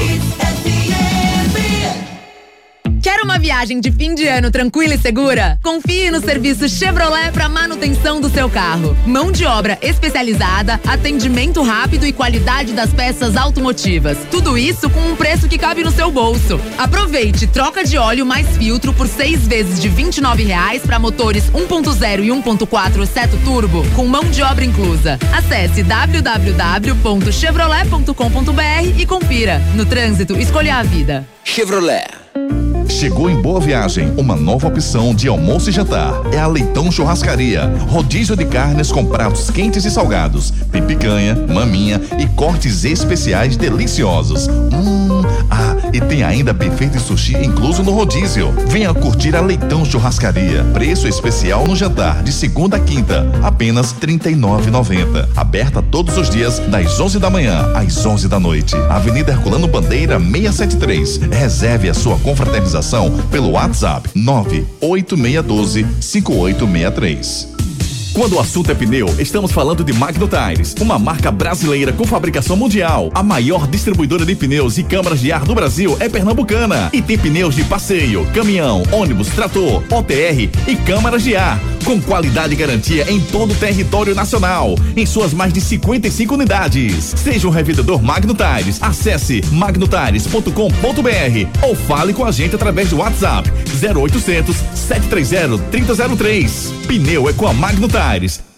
Quer uma viagem de fim de ano tranquila e segura? Confie no serviço Chevrolet para manutenção do seu carro. Mão de obra especializada, atendimento rápido e qualidade das peças automotivas. Tudo isso com um preço que cabe no seu bolso. Aproveite troca de óleo mais filtro por seis vezes de vinte e nove reais para motores um ponto zero e um ponto quatro Seto Turbo, com mão de obra inclusa. Acesse w w w ponto chevrolet ponto com ponto b r e confira. No trânsito, escolha a vida. Chevrolet. Chegou em Boa Viagem uma nova opção de almoço e jantar. É a Leitão Churrascaria. Rodízio de carnes com pratos quentes e salgados, tem picanha, maminha e cortes especiais deliciosos. Hum, ah, e tem ainda buffet de sushi incluso no rodízio. Venha curtir a Leitão Churrascaria. Preço especial no jantar de segunda a quinta, apenas trinta e nove reais e noventa centavos. Aberta todos os dias das onze da manhã às onze da noite. Avenida Herculano Bandeira seiscentos e setenta e três. Reserve a sua confraternização pelo WhatsApp nove oito seis um dois cinco oito seis três. Quando o assunto é pneu, estamos falando de Magno Tires, uma marca brasileira com fabricação mundial. A maior distribuidora de pneus e câmaras de ar do Brasil é pernambucana e tem pneus de passeio, caminhão, ônibus, trator, O T R e câmaras de ar, com qualidade e garantia em todo o território nacional, em suas mais de cinquenta e cinco unidades. Seja um revendedor Magno Tires, acesse magno tires ponto com ponto b r ou fale com a gente através do WhatsApp zero oitocentos, sete três zero, três zero zero três. Pneu é com a Magno Tires.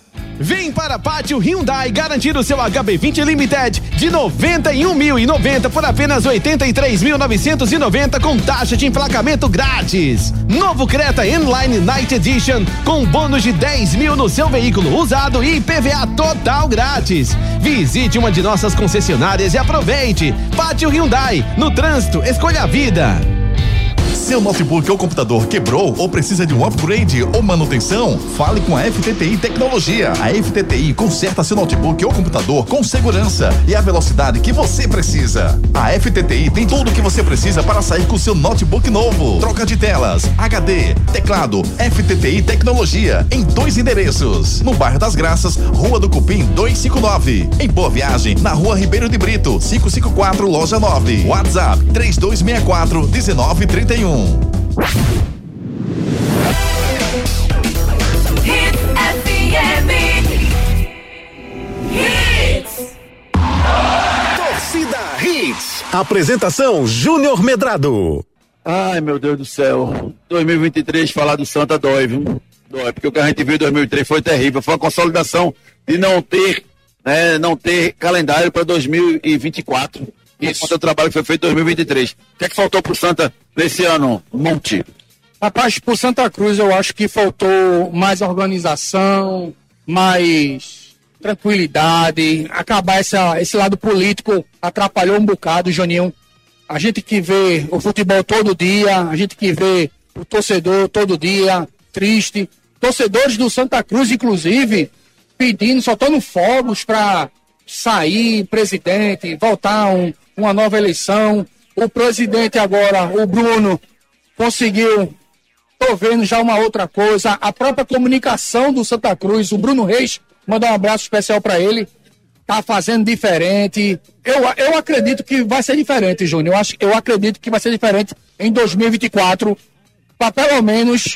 Vem para a Pátio Hyundai garantir o seu H B vinte Limited de noventa e um mil e noventa por apenas oitenta e três mil novecentos e noventa com taxa de emplacamento grátis. Novo Creta N-Line Night Edition com bônus de dez mil no seu veículo usado e I P V A total grátis. Visite uma de nossas concessionárias e aproveite. Pátio Hyundai, no trânsito, escolha a vida. Seu notebook ou computador quebrou ou precisa de um upgrade ou manutenção? Fale com a F T T I Tecnologia. A F T T I conserta seu notebook ou computador com segurança e a velocidade que você precisa. A F T T I tem tudo o que você precisa para sair com seu notebook novo. Troca de telas, H D, teclado, F T T I Tecnologia, em dois endereços. No bairro das Graças, Rua do Cupim duzentos e cinquenta e nove. Em Boa Viagem, na Rua Ribeiro de Brito, quinhentos e cinquenta e quatro, loja nove. WhatsApp três dois seis quatro, um nove três um. Hits F M. Hits. Torcida Hits. Apresentação Júnior Medrado. Ai, meu Deus do céu. dois mil e vinte e três, falar do Santa dói, viu? Dói, porque o que a gente viu em dois mil e três foi terrível. Foi uma consolidação de não ter, né, não ter calendário para dois mil e vinte e quatro. Isso é o trabalho que foi feito em dois mil e vinte e três. O que é que faltou pro Santa nesse ano, Monte? Rapaz, pro Santa Cruz eu acho que faltou mais organização, mais tranquilidade, acabar essa, esse lado político atrapalhou um bocado, Joninho. A gente que vê o futebol todo dia, a gente que vê o torcedor todo dia, triste. Torcedores do Santa Cruz, inclusive, pedindo, soltando fogos para sair presidente, voltar um, uma nova eleição. O presidente agora, o Bruno, conseguiu, tô vendo já uma outra coisa, a própria comunicação do Santa Cruz, o Bruno Reis, mandar um abraço especial para ele, tá fazendo diferente. Eu, eu acredito que vai ser diferente, Júnior. Eu, acho, eu acredito que vai ser diferente em dois mil e vinte e quatro, para pelo menos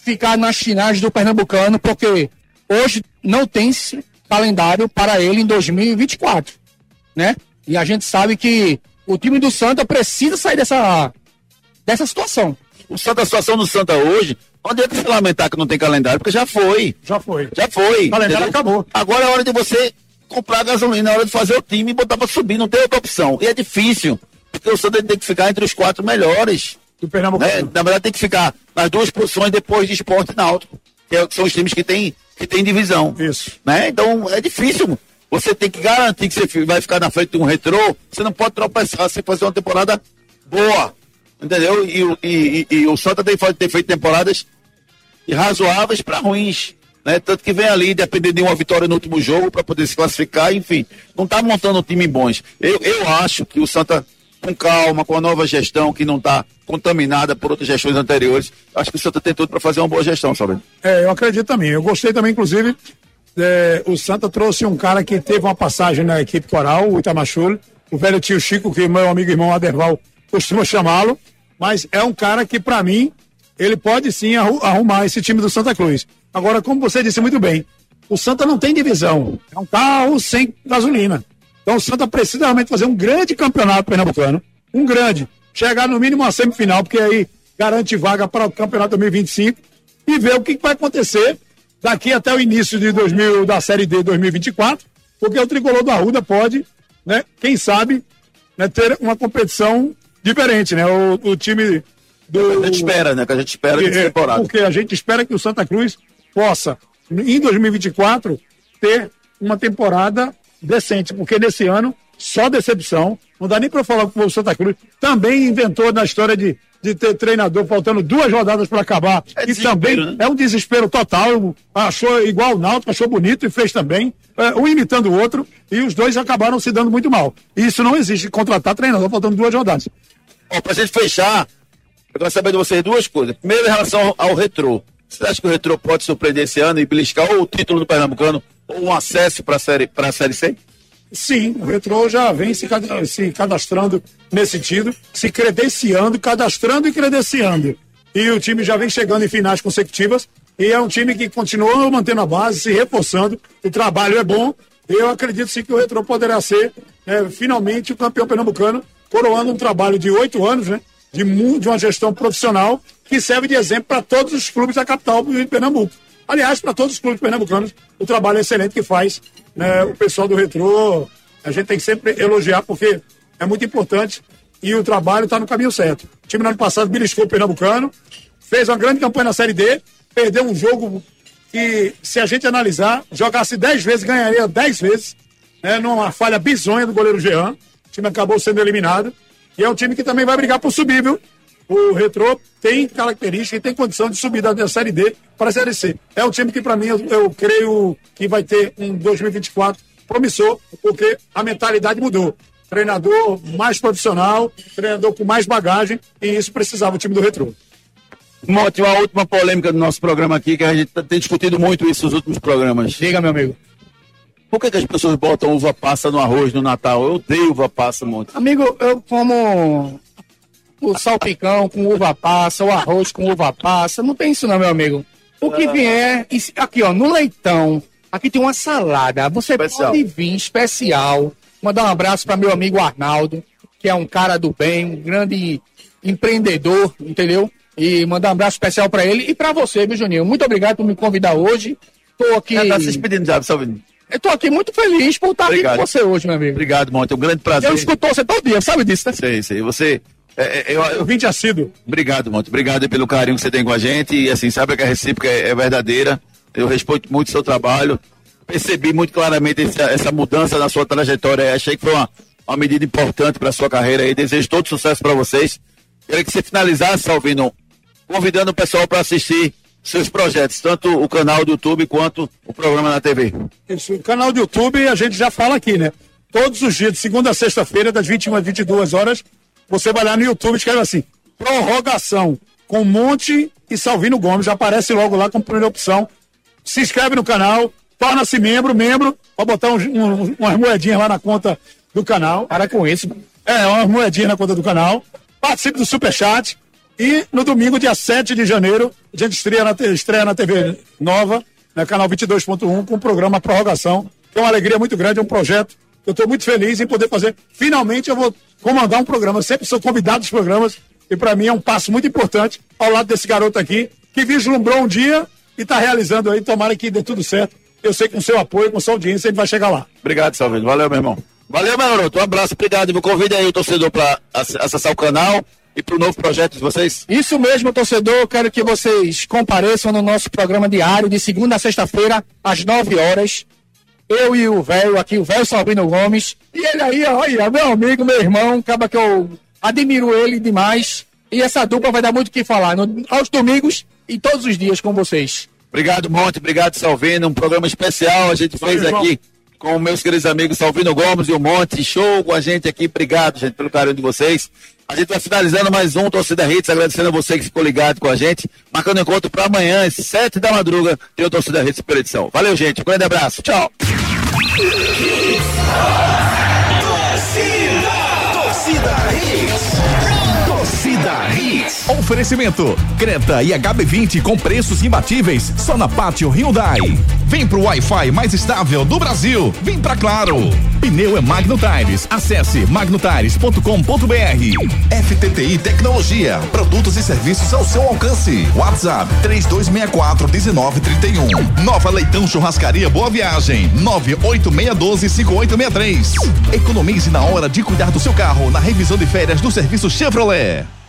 ficar nas finais do Pernambucano, porque hoje não tem calendário para ele em dois mil e vinte e quatro, né? E a gente sabe que o time do Santa precisa sair dessa, dessa situação. O Santa, a situação do Santa hoje, não adianta se lamentar que não tem calendário, porque já foi. Já foi. Já foi. O calendário entendeu? acabou. Agora é hora de você comprar gasolina, é hora de fazer o time e botar pra subir, não tem outra opção. E é difícil, porque o Santa tem que ficar entre os quatro melhores. Do Pernambuco. Né? Na verdade tem que ficar nas duas posições depois de Sport e Náutico, que, é, que são os times que tem, que tem divisão. Isso. Né? Então é difícil. Você tem que garantir que você vai ficar na frente de um Retrô, você não pode tropeçar sem fazer uma temporada boa. Entendeu? E, e, e, e o Santa tem, tem feito temporadas razoáveis para ruins. Né? Tanto que vem ali, dependendo de uma vitória no último jogo, para poder se classificar, enfim. Não está montando um time bons. Eu, eu acho que o Santa, com calma, com a nova gestão, que não está contaminada por outras gestões anteriores, acho que o Santa tem tudo para fazer uma boa gestão, sabe? É, eu acredito também. Eu gostei também, inclusive, é, o Santa trouxe um cara que teve uma passagem na equipe coral, o Itamachule, o velho tio Chico, que meu amigo irmão Aderval costuma chamá-lo, mas é um cara que, para mim, ele pode sim arrumar esse time do Santa Cruz. Agora, como você disse muito bem, o Santa não tem divisão, é um carro sem gasolina. Então o Santa precisa realmente fazer um grande campeonato pernambucano, um grande, chegar no mínimo a semifinal, porque aí garante vaga para o campeonato dois mil e vinte e cinco e ver o que vai acontecer daqui até o início de dois mil, da Série D dois mil e vinte e quatro, porque o Tricolor do Arruda pode, né, quem sabe, né, ter uma competição diferente, né? O, o time do... A gente espera, né? Que a gente espera que é, temporada. Porque a gente espera que o Santa Cruz possa, em dois mil e vinte e quatro, ter uma temporada decente, porque nesse ano, só decepção, não dá nem para falar que o Santa Cruz também inventou na história de, de ter treinador faltando duas rodadas para acabar, é e também né? é um desespero total, achou igual o Náutico, achou bonito e fez também, é, um imitando o outro, e os dois acabaram se dando muito mal. E isso não existe, contratar treinador faltando duas rodadas. Bom, pra gente fechar, eu quero saber de vocês duas coisas. Primeiro, em relação ao, ao Retrô. Você acha que o Retrô pode surpreender esse ano e beliscar ou o título do Pernambucano ou um acesso para a série, para a série C? Sim, o Retrô já vem se, se cadastrando nesse sentido, se credenciando, cadastrando e credenciando. E o time já vem chegando em finais consecutivas e é um time que continua mantendo a base, se reforçando. O trabalho é bom. Eu acredito sim que o Retrô poderá ser é, finalmente o campeão pernambucano, coroando um trabalho de oito anos, né? De, de uma gestão profissional que serve de exemplo para todos os clubes da capital de Pernambuco. Aliás, para todos os clubes pernambucanos, o trabalho excelente que faz, né, o pessoal do Retrô. A gente tem que sempre elogiar porque é muito importante e o trabalho está no caminho certo. O time no ano passado beliscou o Pernambucano, fez uma grande campanha na Série D, perdeu um jogo que, se a gente analisar, jogasse dez vezes, ganharia dez vezes, né, numa falha bizonha do goleiro Jean. O time acabou sendo eliminado. E é um time que também vai brigar por subir, viu? O Retrô tem característica e tem condição de subir da, da Série D para a Série C. É um time que, para mim, eu, eu creio que vai ter um dois mil e vinte e quatro promissor, porque a mentalidade mudou. Treinador mais profissional, treinador com mais bagagem, e isso precisava o time do Retrô. Mote, uma última polêmica do nosso programa aqui, que a gente tem discutido muito isso nos últimos programas. Diga, meu amigo. Por que, que as pessoas botam uva passa no arroz no Natal? Eu odeio uva passa, Monte. Amigo, eu como o salpicão com uva passa, o arroz com uva passa. Não tem isso não, meu amigo. O que vier, aqui ó, no leitão, aqui tem uma salada. Você especial. Pode vir especial. Mandar um abraço para meu amigo Arnaldo, que é um cara do bem, um grande empreendedor, entendeu? E mandar um abraço especial para ele e para você, viu, Juninho? Muito obrigado por me convidar hoje. Tô aqui... Já tá se despedindo já, Salvini. Eu tô aqui muito feliz por estar Obrigado. Aqui com você hoje, meu amigo. Obrigado, Monte. É um grande prazer. Eu escuto você todo dia, sabe disso, né? Sei, sei. Você... É, é, eu, eu vim de assíduo. Obrigado, Monte. Obrigado pelo carinho que você tem com a gente. E assim, sabe que a recíproca é, é verdadeira. Eu respeito muito o seu trabalho. Percebi muito claramente essa, essa mudança na sua trajetória. Achei que foi uma, uma medida importante para a sua carreira. E desejo todo sucesso para vocês. Queria que você finalizasse, Salvino, convidando o pessoal para assistir seus projetos, tanto o canal do YouTube quanto o programa na T V. Isso, o canal do YouTube a gente já fala aqui, né? Todos os dias, de segunda a sexta-feira, das vinte e uma às vinte e duas horas, você vai lá no YouTube e escreve assim, prorrogação, com Monte e Salvino Gomes, já aparece logo lá como primeira opção. Se inscreve no canal, torna-se membro, membro, pode botar um, um, umas moedinhas lá na conta do canal. Para com isso. É, umas moedinhas na conta do canal. Participe do Superchat. E no domingo, dia sete de janeiro, a gente estreia na, estreia na T V Nova, na canal vinte e dois ponto um, com o programa Prorrogação. É uma alegria muito grande, é um projeto. Eu estou muito feliz em poder fazer. Finalmente eu vou comandar um programa. Eu sempre sou convidado dos programas e para mim é um passo muito importante ao lado desse garoto aqui, que vislumbrou um dia e está realizando aí. Tomara que dê tudo certo. Eu sei que com seu apoio, com sua audiência, ele vai chegar lá. Obrigado, Salvino. Valeu, meu irmão. Valeu, meu garoto. Um abraço, obrigado. Me convide aí o torcedor para acessar o canal e para o novo projeto de vocês. Isso mesmo, torcedor. Quero que vocês compareçam no nosso programa diário, de segunda a sexta-feira, às nove horas. Eu e o velho aqui, o velho Salvino Gomes. E ele aí, olha, meu amigo, meu irmão, acaba que eu admiro ele demais. E essa dupla vai dar muito o que falar no, aos domingos e todos os dias com vocês. Obrigado, Monte. Obrigado, Salvino. Um programa especial a gente fez Valeu, aqui irmão. Com meus queridos amigos Salvino Gomes e o Monte. Show com a gente aqui. Obrigado, gente, pelo carinho de vocês. A gente vai finalizando mais um Torcida Hits, agradecendo a você que ficou ligado com a gente. Marcando encontro para amanhã, às sete da madruga, tem o Torcida Hits pela edição. Valeu, gente. Um grande abraço. Tchau. Torcida Hits. Torcida Hits. Oferecimento: Creta e H B vinte com preços imbatíveis só na Pátio Hyundai. Vem pro Wi-Fi mais estável do Brasil. Vem pra Claro. Pneu é Magno Tires. Acesse magno tires ponto com ponto br. F T T I Tecnologia. Produtos e serviços ao seu alcance. WhatsApp três dois seis quatro um nove três um. Nova Leitão Churrascaria Boa Viagem. nove oito seis um dois cinco oito seis três. Economize na hora de cuidar do seu carro na revisão de férias do serviço Chevrolet.